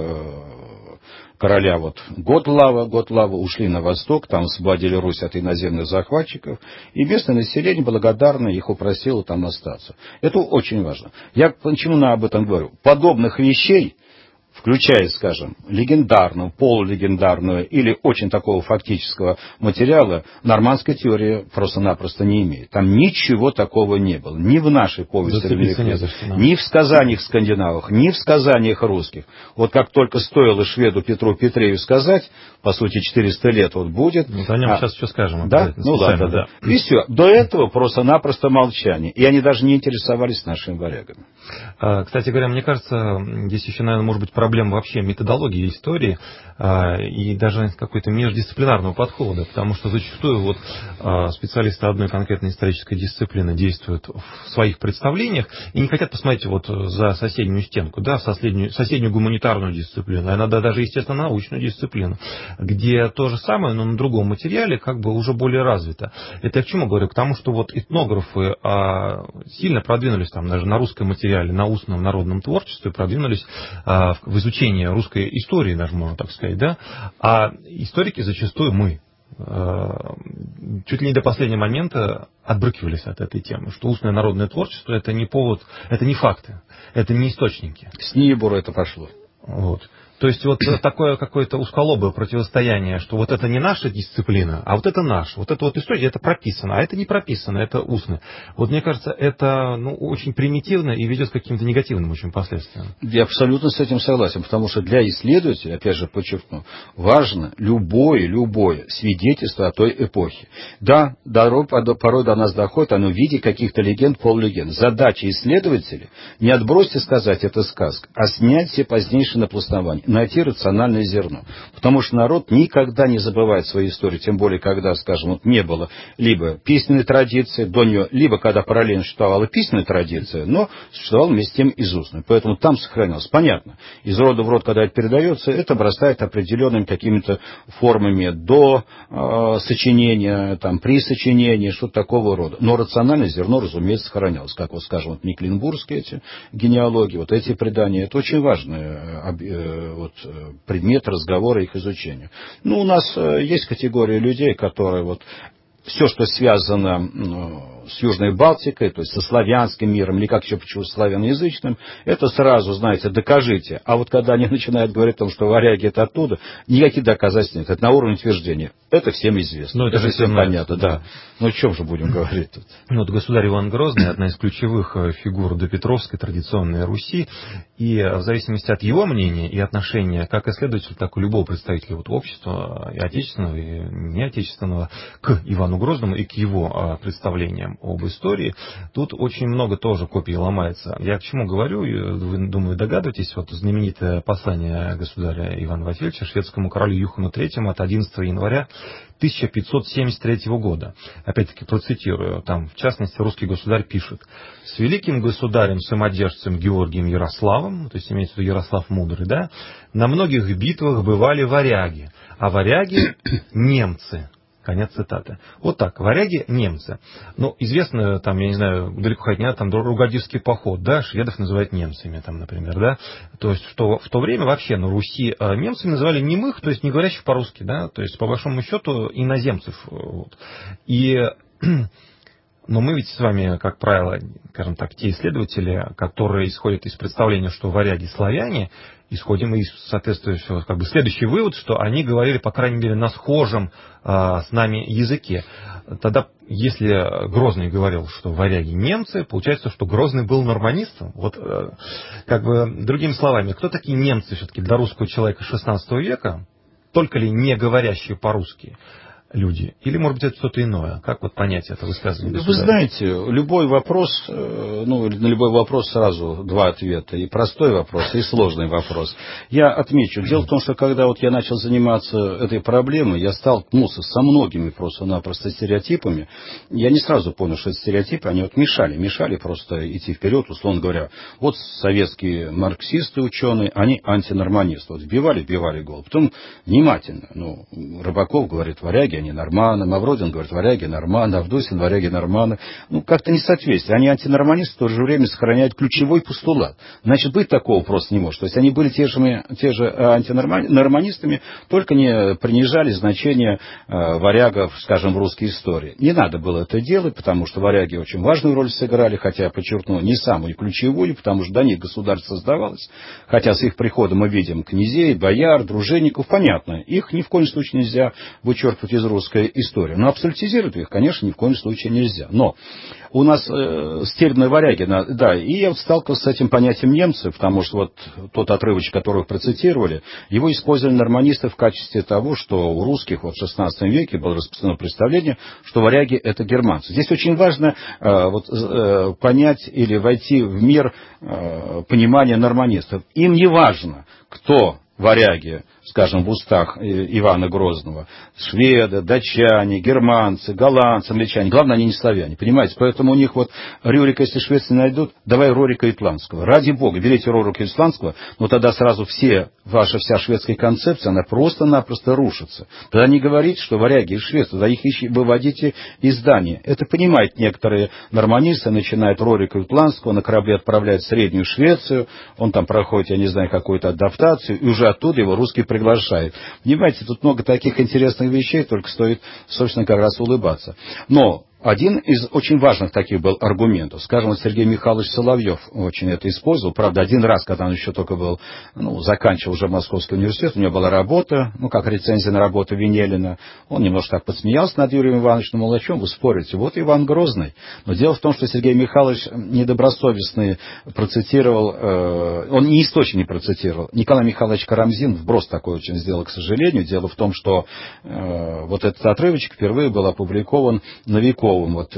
короля Готлава ушли на восток, там освободили Русь от иноземных захватчиков, и местное население благодарно их упросило там остаться. Это очень важно. Я почему об этом говорю? Подобных вещей, включая, скажем, легендарную, полулегендарную или очень такого фактического материала, нормандская теория просто-напросто не имеет. Там ничего такого не было. Ни в нашей повести, ни в сказаниях скандинавов, ни в сказаниях русских. Вот как только стоило шведу Петру Петрею сказать, по сути, 400 лет вот будет. О нем сейчас еще скажем. Да? Ну ладно, да. И все. До этого просто-напросто молчание. И они даже не интересовались нашими варягами. Кстати говоря, мне кажется, здесь еще, наверное, может быть проблема вообще методологии истории и даже какой-то междисциплинарного подхода, потому что зачастую специалисты одной конкретной исторической дисциплины действуют в своих представлениях и не хотят посмотреть за соседнюю стенку, да, в соседнюю гуманитарную дисциплину, а иногда даже, естественно, научную дисциплину, где то же самое, но на другом материале как бы уже более развито. Это я к чему говорю? К тому, что этнографы сильно продвинулись там даже на русском материале, на устном народном творчестве, продвинулись в изучении русской истории, даже можно так сказать, да, а историки зачастую мы чуть ли не до последнего момента отбрыкивались от этой темы, что устное народное творчество это не повод, это не факты, это не источники. С Нибура это пошло. То есть такое какое-то усколобое противостояние, что это не наша дисциплина, а это наша. Это история, это прописано, а это не прописано, это устно. Мне кажется, это очень примитивно и ведет к каким-то негативным очень последствиям. Я абсолютно с этим согласен, потому что для исследователя, опять же подчеркну, важно любое свидетельство о той эпохе. Да, порой до нас доходит оно в виде каких-то легенд, полулегенд. Задача исследователя не отбросьте сказать, это сказка, а снять все позднейшие напластования. Найти рациональное зерно. Потому что народ никогда не забывает свои истории, тем более, когда, скажем, не было либо письменной традиции до нее, либо когда параллельно существовала письменная традиция, но существовала вместе с тем из устной. Поэтому там сохранялось. Понятно, из рода в род, когда это передается, это обрастает определенными какими-то формами до сочинения, при сочинении, что-то такого рода. Но рациональное зерно, разумеется, сохранялось. Как скажем, Мекленбургские эти генеалогии, эти предания, это очень важное предмет разговора, их изучения. У нас есть категория людей, которые все, что связано с Южной Балтикой, то есть со славянским миром, или как еще почему славяноязычным, это сразу, знаете, докажите. А когда они начинают говорить о том, что варяги это оттуда, никаких доказательств нет. Это на уровне утверждения. Это всем известно. Это же всем понятно, да. О чем же будем говорить тут? Государь Иван Грозный, одна из ключевых фигур допетровской традиционной Руси, и в зависимости от его мнения и отношения, как исследователя, так и любого представителя общества, и отечественного, и неотечественного, к Ивану Грозному и к его представлениям об истории, тут очень много тоже копий ломается. Я к чему говорю, вы, думаю, догадываетесь, знаменитое послание государя Ивана Васильевича шведскому королю Юхану III от 11 января 1573 года. Опять-таки процитирую, в частности, русский государь пишет: «С великим государем-самодержцем Георгием Ярославом», то есть имеется в виду Ярослав Мудрый, на многих битвах бывали варяги, а варяги немцы, Конец цитаты. Вот так. Варяги – немцы. Ну, известно, там, я не знаю, далеко ходить не надо, там Ругадивский поход, да, шведов называют немцами, там, например, да. То есть в то время вообще на Руси немцами называли немых, то есть не говорящих по-русски, да, то есть по большому счету иноземцев. Вот. Но мы ведь с вами, как правило, скажем так, те исследователи, которые исходят из представления, что варяги славяне, исходим из соответствующего, как бы, следующий вывод, что они говорили, по крайней мере, на схожем с нами языке. Тогда, если Грозный говорил, что варяги немцы, получается, что Грозный был норманистом. Вот, как бы, другими словами, кто такие немцы все-таки для русского человека XVI века, только ли не говорящие по-русски люди? Или, может быть, это что-то иное? Как вот понять это высказывание? Вы знаете, любой вопрос, на любой вопрос сразу два ответа. И простой вопрос, и сложный вопрос. Я отмечу. Дело в том, что когда вот я начал заниматься этой проблемой, я столкнулся со многими просто-напросто стереотипами. Я не сразу понял, что это стереотипы, они вот мешали просто идти вперед, условно говоря. Вот советские марксисты, ученые, они антинорманисты. Вот вбивали голову. Потом внимательно. Рыбаков говорит, варяги, они норманы, Мавродин говорит, варяги норманы, Авдосин, варяги норманы. Как-то несоответствие. Они антинорманисты, в то же время сохраняют ключевой постулат. Значит, быть такого просто не может. То есть они были те же антинорманистами, только не принижали значение варягов, скажем, в русской истории. Не надо было это делать, потому что варяги очень важную роль сыграли, хотя, я подчеркну, не самую ключевую, потому что до них государство создавалось. Хотя с их приходом мы видим князей, бояр, дружинников, понятно. Их ни в коем случае нельзя вычеркивать из русской истории. Но абсолютизировать их, конечно, ни в коем случае нельзя. Но у нас стервные варяги, да, и я вот сталкивался с этим понятием немцы, потому что вот тот отрывочек, который вы процитировали, его использовали норманисты в качестве того, что у русских вот в XVI веке было распространено представление, что варяги – это германцы. Здесь очень важно понять или войти в мир понимания норманистов. Им не важно, кто варяги, скажем, в устах Ивана Грозного, шведы, датчане, германцы, голландцы, англичане. Главное, они не славяне, понимаете? Поэтому у них вот Рюрика, если Швеции найдут, давай Рорика Итландского. Ради бога, берите Рорика Итландского, но тогда сразу ваша вся шведская концепция, она просто-напросто рушится. Тогда не говорите, что варяги из Швеции, тогда их выводите из Дании. Это понимают некоторые норманисты, начинают Рорика Итландского, на корабле отправляют в Среднюю Швецию, он там проходит, я не знаю, какую-то адаптацию, и уже оттуда его русские приглашают. Понимаете, тут много таких интересных вещей, только стоит, собственно, как раз улыбаться. Но один из очень важных таких был аргументов. Скажем, Сергей Михайлович Соловьев очень это использовал. Правда, один раз, когда он еще только был, заканчивал уже Московский университет, у него была работа, как рецензия на работу Венелина. Он немножко так подсмеялся над Юрием Ивановичем, мол, о чем вы спорите? Вот Иван Грозный. Но дело в том, что Сергей Михайлович недобросовестный процитировал, он не источник не процитировал. Николай Михайлович Карамзин вброс такой очень сделал, к сожалению. Дело в том, что вот этот отрывочек впервые был опубликован Новиковым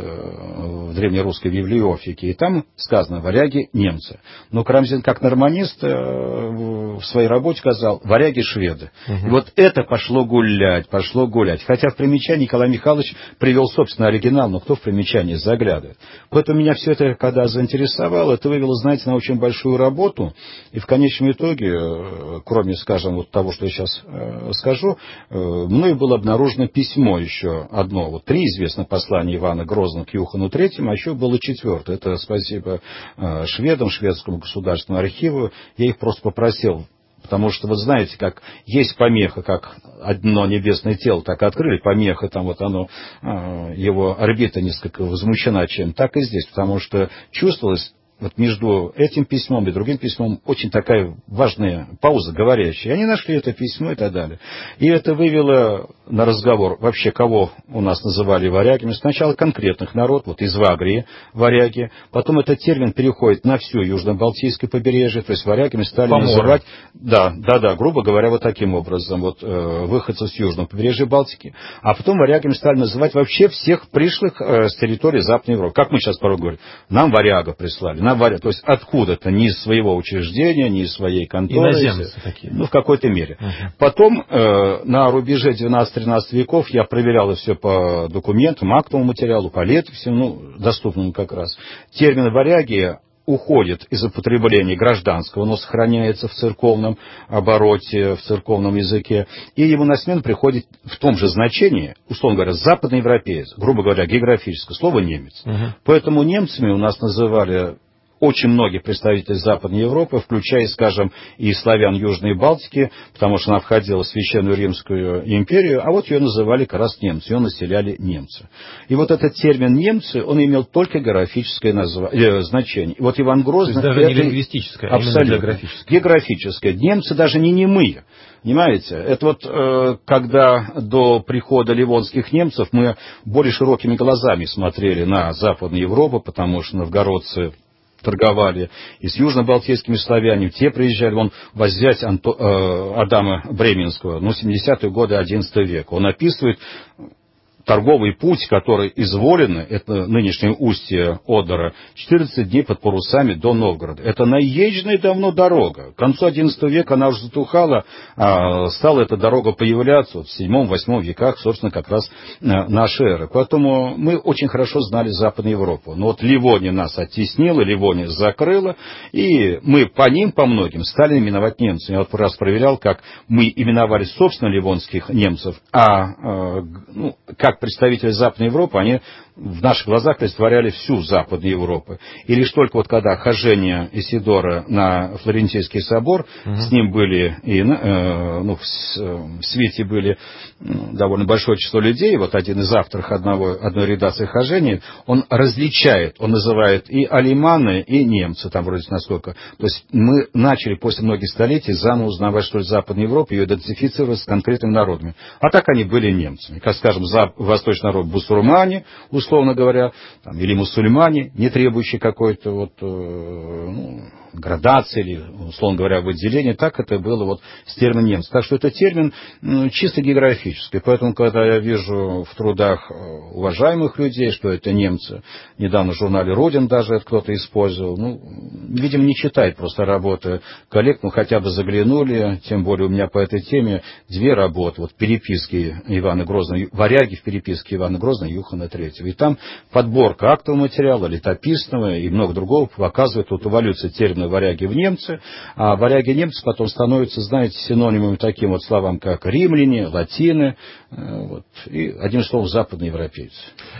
в древнерусской библиофике. И там сказано «варяги немцы». Но Карамзин, как норманист, в своей работе сказал «варяги шведы». И вот это пошло гулять. Хотя в примечании Николай Михайлович привел собственный оригинал, но кто в примечании заглядывает. Поэтому меня все это, когда заинтересовало, это вывело, знаете, на очень большую работу. И в конечном итоге, кроме, скажем, вот того, что я сейчас скажу, мною было обнаружено письмо еще одно. Вот 3 известных послания Ивана Грозного к Юхану III, а еще было 4. Это спасибо шведам, шведскому государственному архиву. Я их просто попросил. Потому что, вы знаете, как есть помеха, как одно небесное тело, так открыли, помеха, там вот оно, его орбита несколько возмущена чем, так и здесь. Потому что чувствовалось, вот между этим письмом и другим письмом очень такая важная пауза говорящая. Они нашли это письмо и так далее. И это вывело на разговор вообще, кого у нас называли варягами. Сначала конкретных народ, вот из Вагрии варяги. Потом этот термин переходит на всю Южно-Балтийское побережье. То есть варягами стали называть, да, грубо говоря, вот таким образом, вот выходцев с южного побережья Балтики. А потом варягами стали называть вообще всех пришлых с территории Западной Европы. Как мы сейчас порой говорим, нам варяга прислали. То есть откуда-то, не из своего учреждения, не из своей конторы. Иноземцы такие. В какой-то мере. Потом на рубеже 12-13 веков я проверял это все по документам, актовому материалу, по летописям, доступному как раз. Термин варяги уходит из употребления гражданского, но сохраняется в церковном обороте, в церковном языке, и ему на смену приходит в том же значении, условно говоря, западноевропеец, грубо говоря, географическое слово немец. Поэтому немцами у нас называли очень многих представителей Западной Европы, включая, скажем, и славян Южной Балтики, потому что она входила в Священную Римскую империю, а вот ее называли как раз немцы, ее населяли немцы. И вот этот термин «немцы», он имел только географическое значение. И вот Иван Грозный... То есть даже не лингвистическое, а именно географическое. Географическое. Немцы даже не немые. Понимаете? Это вот когда до прихода ливонских немцев мы более широкими глазами смотрели на Западную Европу, потому что новгородцы торговали и с южно-балтийскими славянами, те приезжали, вон воззять Адама Бременского, 70-е годы XI века. Он описывает торговый путь, который из Волины, это нынешнее устье Одера, 14 дней под парусами до Новгорода. Это наезженная давно дорога. К концу XI века она уже затухала, стала эта дорога появляться вот в VII-VIII веках, собственно, как раз нашей эры. Поэтому мы очень хорошо знали Западную Европу. Но вот Ливония нас оттеснила, Ливония закрыла, и мы по ним, по многим, стали именовать немцами. Я вот раз проверял, как мы именовали, собственно, ливонских немцев, как представители Западной Европы, они в наших глазах представляли всю Западную Европу. И лишь только вот когда хождение Исидора на Флорентийский собор, с ним были и в свете были довольно большое число людей, вот один из авторов одной редакции хождения, он различает, он называет и алиманы, и немцы, там вроде насколько. То есть мы начали после многих столетий заново узнавать, что Западная Европа, ее идентифицировать с конкретными народами. А так они были немцами. Как, скажем, восточный народ бусурмане, условно говоря, там, или мусульмане, не требующие какой-то вот, градации или, условно говоря, выделения. Так это было вот с термином немец. Так что это термин чисто географический. Поэтому, когда я вижу в трудах уважаемых людей, что это немцы, недавно в журнале «Родин» даже это кто-то использовал, видимо, не читает просто работы коллег, хотя бы заглянули, тем более у меня по этой теме 2 работы, вот переписки Ивана Грозного, варяги в переписке Ивана Грозного и Юхана III. И там подборка актового материала, летописного и много другого показывает вот эволюцию термина варяги в немцы, а варяги-немцы потом становятся, знаете, синонимами таким вот словам, как римляне, латины, и, одним словом, западноевропейцы.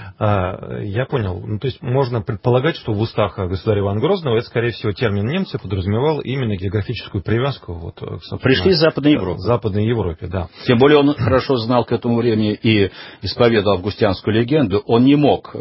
Я понял. То есть можно предполагать, что в устах государя Ивана Грозного это, скорее всего, термин немцы подразумевал именно географическую привязку. Пришли из Западной Европы. В Западной Европе, да. Тем более он хорошо знал к этому времени и исповедовал августианскую легенду. Он не мог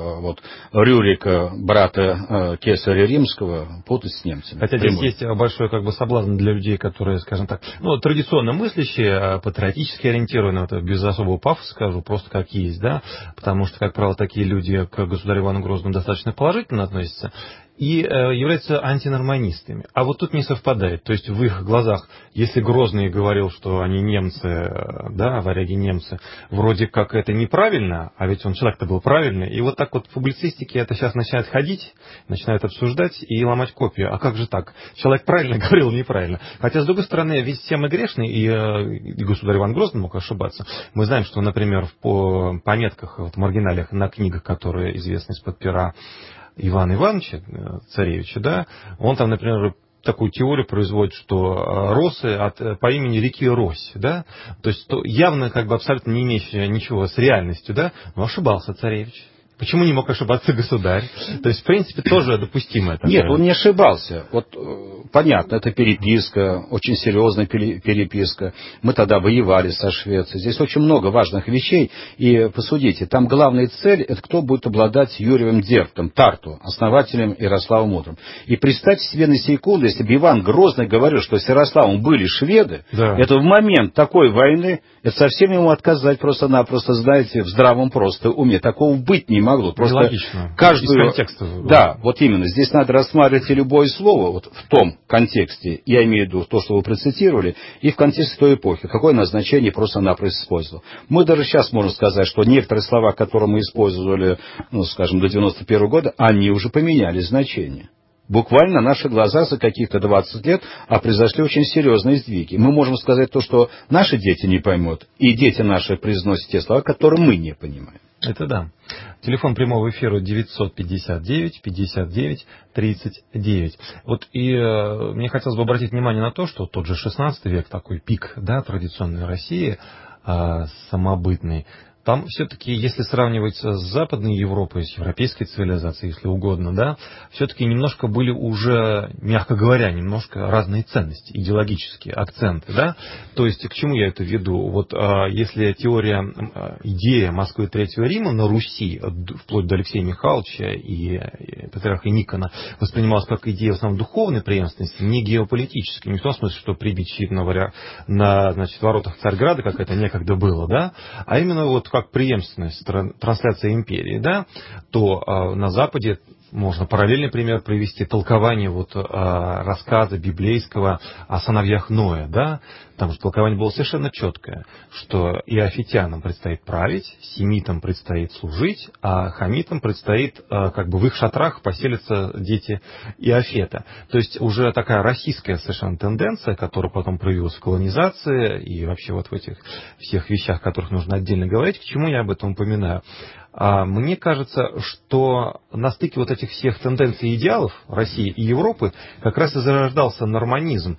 Рюрика, брата кесаря римского, путать с немцами. Хотя здесь есть большой соблазн для людей, которые, скажем так, традиционно мыслящие, патриотически ориентированные, без особого пафоса скажу, просто как есть, да, потому что, как правило, такие люди к государю Ивану Грозному достаточно положительно относятся и являются антинорманистами. А вот тут не совпадает. То есть в их глазах, если Грозный говорил, что они немцы, да, варяги немцы, вроде как это неправильно, а ведь он человек-то был правильный, и вот так вот в публицистике это сейчас начинает ходить, начинают обсуждать и ломать копию. А как же так? Человек правильно говорил, неправильно. Хотя, с другой стороны, ведь все мы грешны, и государь Иван Грозный мог ошибаться. Мы знаем, что, например, в пометках, в маргиналях на книгах, которые известны из-под пера Ивана Ивановича, царевича, да, он там, например, такую теорию производит, что росы по имени реки Рось, да, то есть явно абсолютно не имеющая ничего с реальностью, да, но ошибался царевич. Почему не мог ошибаться государь? То есть, в принципе, тоже допустимо это. Нет, он не ошибался. Вот понятно, это переписка, очень серьезная переписка. Мы тогда воевали со Швецией. Здесь очень много важных вещей. И посудите, там главная цель, это кто будет обладать Юрием Дерптом, Тарту, основателем Ярослава Мудрым. И представьте себе на секунду, если бы Иван Грозный говорил, что с Ярославом были шведы, да, это в момент такой войны, это совсем ему отказать просто-напросто, знаете, в здравом просто уме. Такого быть не могло. Просто логично. Каждую... Из контекста. Да, вот именно. Здесь надо рассматривать и любое слово вот в том контексте, я имею в виду то, что вы процитировали, и в контексте той эпохи, какое назначение просто-напросто использовал. Мы даже сейчас можем сказать, что некоторые слова, которые мы использовали, скажем, до 91 года, они уже поменяли значение. Буквально на наших глазах за каких-то 20 лет произошли очень серьезные сдвиги. Мы можем сказать то, что наши дети не поймут, и дети наши произносят те слова, которые мы не понимаем. Это да. Телефон прямого эфира 959-59-39. Вот и мне хотелось бы обратить внимание на то, что тот же 16 век, такой пик, да, традиционной России, самобытный, там все-таки, если сравнивать с Западной Европой, с европейской цивилизацией, если угодно, да, все-таки немножко были уже, мягко говоря, немножко разные ценности, идеологические акценты, да. То есть, к чему я это веду? Вот если идея Москвы Третьего Рима на Руси, вплоть до Алексея Михайловича и Патриарха Никона, воспринималась как идея в основном духовной преемственности, не геополитической, не в том смысле, что прибить щит на воротах Царьграда, как это некогда было, да, а именно вот как преемственность, трансляция империи, да, то на Западе можно параллельный пример привести, толкование рассказа библейского о сыновьях Ноя, да, там же толкование было совершенно четкое, что иофитянам предстоит править, семитам предстоит служить, а хамитам предстоит в их шатрах поселятся дети Иофета. То есть уже такая российская совершенно тенденция, которая потом проявилась в колонизации и вообще вот в этих всех вещах, о которых нужно отдельно говорить. К чему я об этом упоминаю? Мне кажется, что на стыке вот этих всех тенденций и идеалов России и Европы как раз и зарождался норманизм,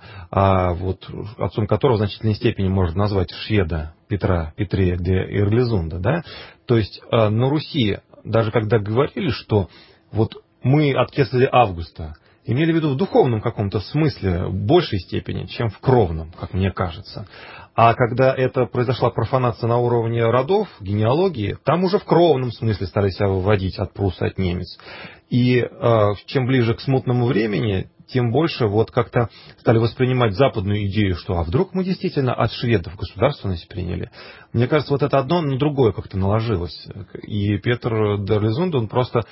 отцом которого в значительной степени можно назвать шведа Петрея де Ирлизунда. Да? То есть на Руси, даже когда говорили, что вот мы от кесаря Августа, имели в виду в духовном каком-то смысле в большей степени, чем в кровном, как мне кажется. А когда это произошла профанация на уровне родов, генеалогии, там уже в кровном смысле стали себя выводить от прус, от немец. И чем ближе к смутному времени, тем больше как-то стали воспринимать западную идею, что вдруг мы действительно от шведов государственность приняли. Мне кажется, это одно на другое как-то наложилось. И Петр де Ирлизунд, он просто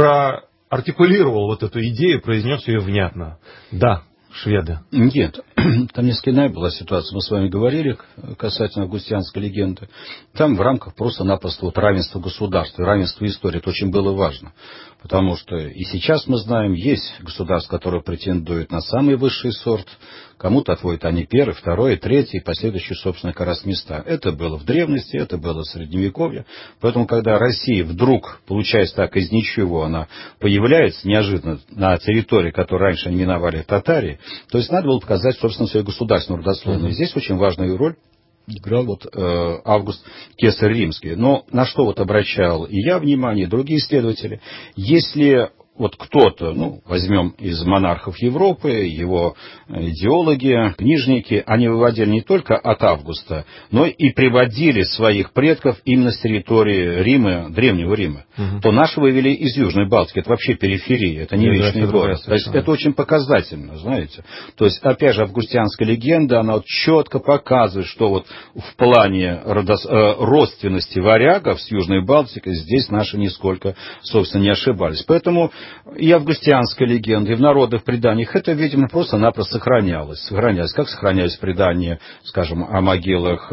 артикулировал эту идею, произнес ее внятно. Да, шведы. Нет, там несколько иная была ситуация. Мы с вами говорили касательно августианской легенды. Там в рамках просто-напросто равенства государства, равенства истории. Это очень было важно. Потому что и сейчас мы знаем, есть государства, которые претендуют на самый высший сорт. Кому-то отводят они первый, второй, третий, и последующие, собственно, как раз места. Это было в древности, это было в Средневековье. Поэтому, когда Россия вдруг, получаясь так из ничего, она появляется неожиданно на территории, которую раньше они именовали Татарии, то есть надо было показать, собственно, свою государственную родословную. И здесь очень важную роль играл Август Кесарь Римский. Но на что обращал и я внимание, и другие исследователи, если кто-то, возьмем из монархов Европы, его идеологи, книжники, они выводили не только от Августа, но и приводили своих предков именно с территории Рима, Древнего Рима, то наши вывели из Южной Балтики, это вообще периферия, это не личный город. То есть это очень показательно, знаете. То есть, опять же, августианская легенда, она четко показывает, что в плане родственности варягов с Южной Балтикой здесь наши нисколько, собственно, не ошибались. Поэтому и августианская легенда, и в народных преданиях это, видимо, просто-напросто сохранялось. Как сохранялись предания, скажем, о могилах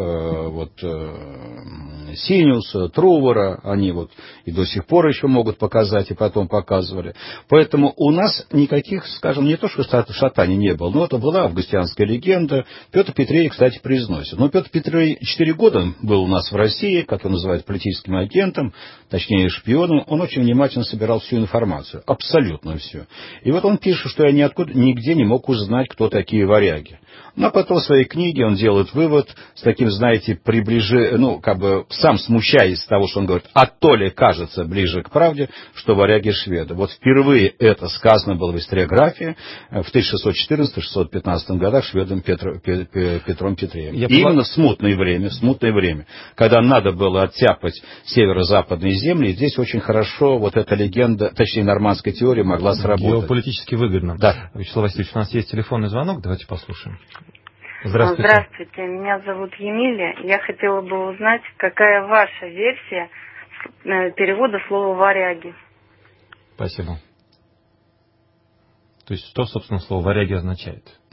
Синиуса, Трувора, они и до сих пор еще могут показать, и потом показывали. Поэтому у нас никаких, скажем, не то, что шатаний не было, но это была августианская легенда. Петр Петрей, кстати, произносит. Но Петр Петрей 4 года был у нас в России, как он называют, политическим агентом, точнее шпионом. Он очень внимательно собирал всю информацию, абсолютно все. И он пишет, что я нигде не мог узнать, кто такие варяги. Но потом в своей книге он делает вывод с таким, знаете, сам смущаясь того, что он говорит, то ли кажется ближе к правде, что варяги шведы. Впервые это сказано было в историографии в 1614-1615 годах шведом Петром Петреем. Именно в смутное время, когда надо было оттяпать северо-западные земли, и здесь очень хорошо эта легенда, точнее нормандская теория могла сработать. Геополитически выгодно. Да. Вячеслав Васильевич, у нас есть телефонный звонок, давайте послушаем. Здравствуйте. Здравствуйте, меня зовут Емиля. Я хотела бы узнать, какая ваша версия перевода слова «варяги». Спасибо. То есть, что, собственно, слово «варяги» означает?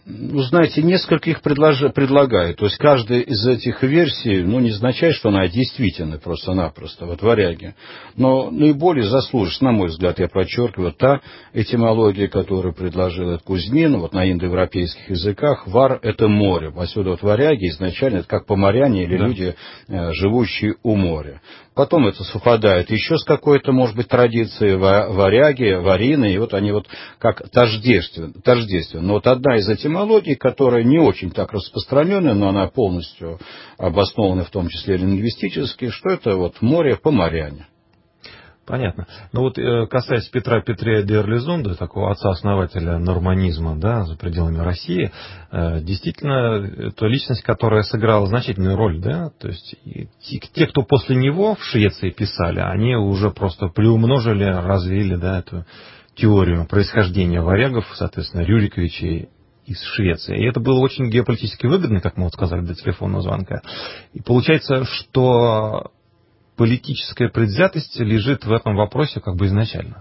знаете, несколько их предлагают. То есть каждая из этих версий, не означает, что она действительно просто-напросто, варяги. Но наиболее заслуживает, на мой взгляд, я подчеркиваю, та этимология, которую предложил Кузьмин, на индоевропейских языках, вар — это море. Отсюда варяги изначально это как поморяне или люди, живущие у моря. Потом это совпадает еще с какой-то, может быть, традицией варяги, варины, и они как тождественны. Но одна из этимологий, которая не очень так распространенная, но она полностью обоснована, в том числе лингвистически, что это море поморяне. Понятно. Но касаясь Петра Петрея де Эрлизунда, такого отца-основателя норманизма, за пределами России, действительно, это личность, которая сыграла значительную роль, то есть те, кто после него в Швеции писали, они уже просто приумножили, развили, эту теорию происхождения варягов, соответственно, Рюриковичей из Швеции. И это было очень геополитически выгодно, как мы сказали, до телефонного звонка. И получается, что политическая предвзятость лежит в этом вопросе изначально.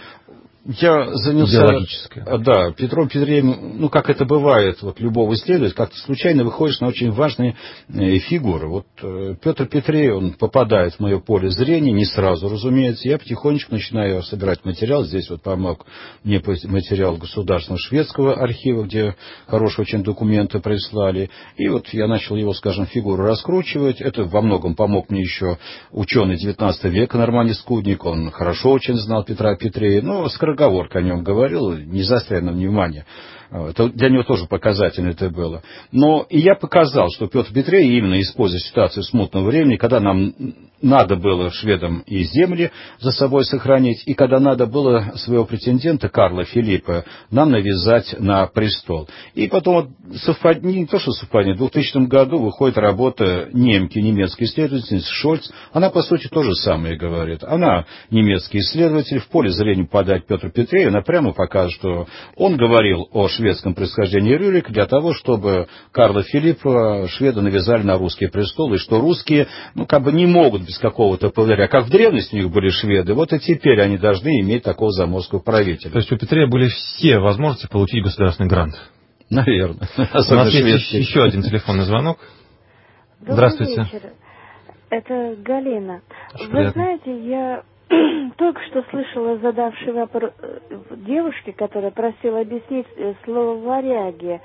Я занялся Петром Петреем, как это бывает, любого исследователя, как-то случайно выходишь на очень важные фигуры. Петр Петрей, он попадает в мое поле зрения, не сразу, разумеется. Я потихонечку начинаю собирать материал. Здесь помог мне материал Государственного шведского архива, где хорошие очень документы прислали. И я начал его, фигуру раскручивать. Это во многом помог мне еще ученый XIX века Норман Искудник. Он хорошо очень знал Петра Петрея, но скороговорка о нем говорил, не заостряя на внимание. Это для него тоже показательно это было. Но и я показал, что Петр Петрей, именно используя ситуацию смутного времени, когда нам надо было шведам и земли за собой сохранить, и когда надо было своего претендента Карла Филиппа нам навязать на престол. И потом не то что совпадение, в 2000 году выходит работа немецкой исследовательницы Шольц. Она, по сути, то же самое говорит. Она немецкий исследователь, в поле зрения попадает Петр Петрей, она прямо показывает, что он говорил о шведском происхождении Рюрика для того, чтобы Карла Филиппа шведы навязали на русский престол, и что русские, не могут без какого-то поводыря. Как в древности у них были шведы, и теперь они должны иметь такого заморского правителя. То есть у Петрея были все возможности получить государственный грант? Наверное. У нас есть еще один телефонный звонок. Здравствуйте. Добрый вечер. Это Галина. Очень Вы приятно. знаете, я только что слышала задавший вопрос девушке, которая просила объяснить слово «варяги».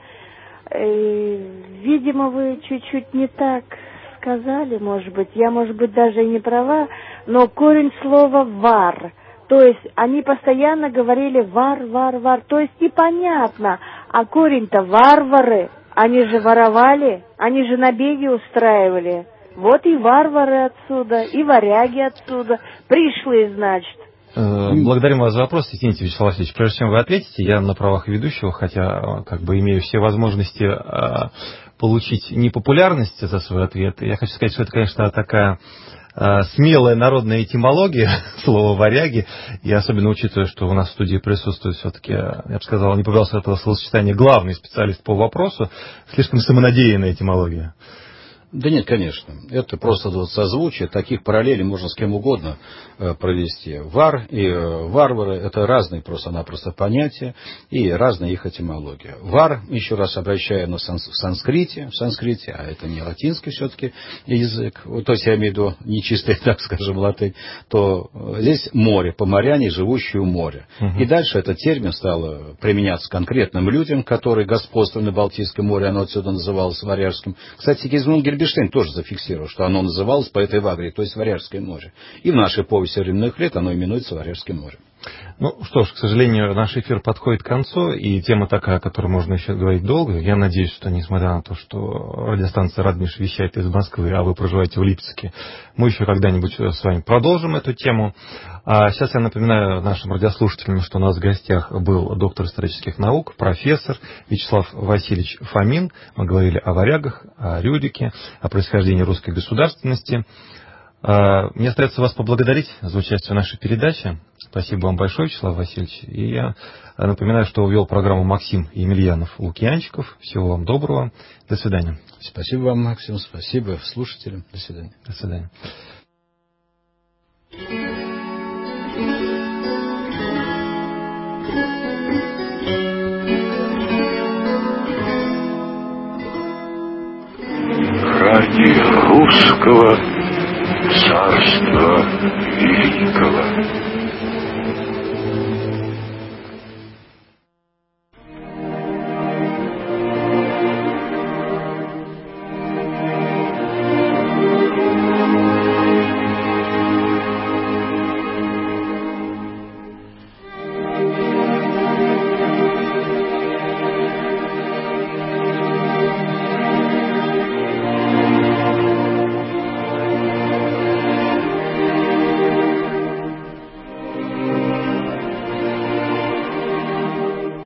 Видимо, вы чуть-чуть не так сказали, может быть. Я, может быть, даже и не права, но корень слова «вар». То есть они постоянно говорили «вар, вар, вар». То есть непонятно. А корень-то «варвары». Они же воровали, они же набеги устраивали. Вот и варвары отсюда, и варяги отсюда. Пришлые, значит. Благодарим вас за вопрос. Извините, Вячеслав Васильевич, прежде чем вы ответите, я на правах ведущего, хотя имею все возможности получить непопулярность за свой ответ, я хочу сказать, что это, конечно, такая смелая народная этимология слова «варяги», и особенно учитывая, что у нас в студии присутствует все-таки, я бы сказал, не побоялся этого словосочетания, главный специалист по вопросу, слишком самонадеянная этимология. Да нет, конечно. Это просто созвучие. Таких параллелей можно с кем угодно провести. Вар и варвары – это разные просто-напросто понятия и разная их этимология. Вар, еще раз обращаю, в санскрите, а это не латинский все-таки язык, то есть я имею в виду нечистый, так скажем, латынь, то здесь море, поморяне, живущие у моря. И дальше этот термин стал применяться конкретным людям, которые господствовали на Балтийском море, оно отсюда называлось Варяжским. Кстати, Гизмунд Герберштейн тоже зафиксировал, что оно называлось по этой Вагре, то есть Варяжское море. И в нашей повести временных лет оно именуется Варяжским морем. Ну что ж, к сожалению, наш эфир подходит к концу, и тема такая, о которой можно еще говорить долго. Я надеюсь, что несмотря на то, что радиостанция «Радонеж» вещает из Москвы, а вы проживаете в Липецке, мы еще когда-нибудь с вами продолжим эту тему. А сейчас я напоминаю нашим радиослушателям, что у нас в гостях был доктор исторических наук, профессор Вячеслав Васильевич Фомин. Мы говорили о варягах, о Рюрике, о происхождении русской государственности. Мне остается вас поблагодарить за участие в нашей передаче. Спасибо вам большое, Вячеслав Васильевич. И я напоминаю, что вел программу Максим Емельянов-Лукьянчиков. Всего вам доброго. До свидания. Спасибо вам, Максим. Спасибо слушателям. До свидания. До свидания. русского царства великого.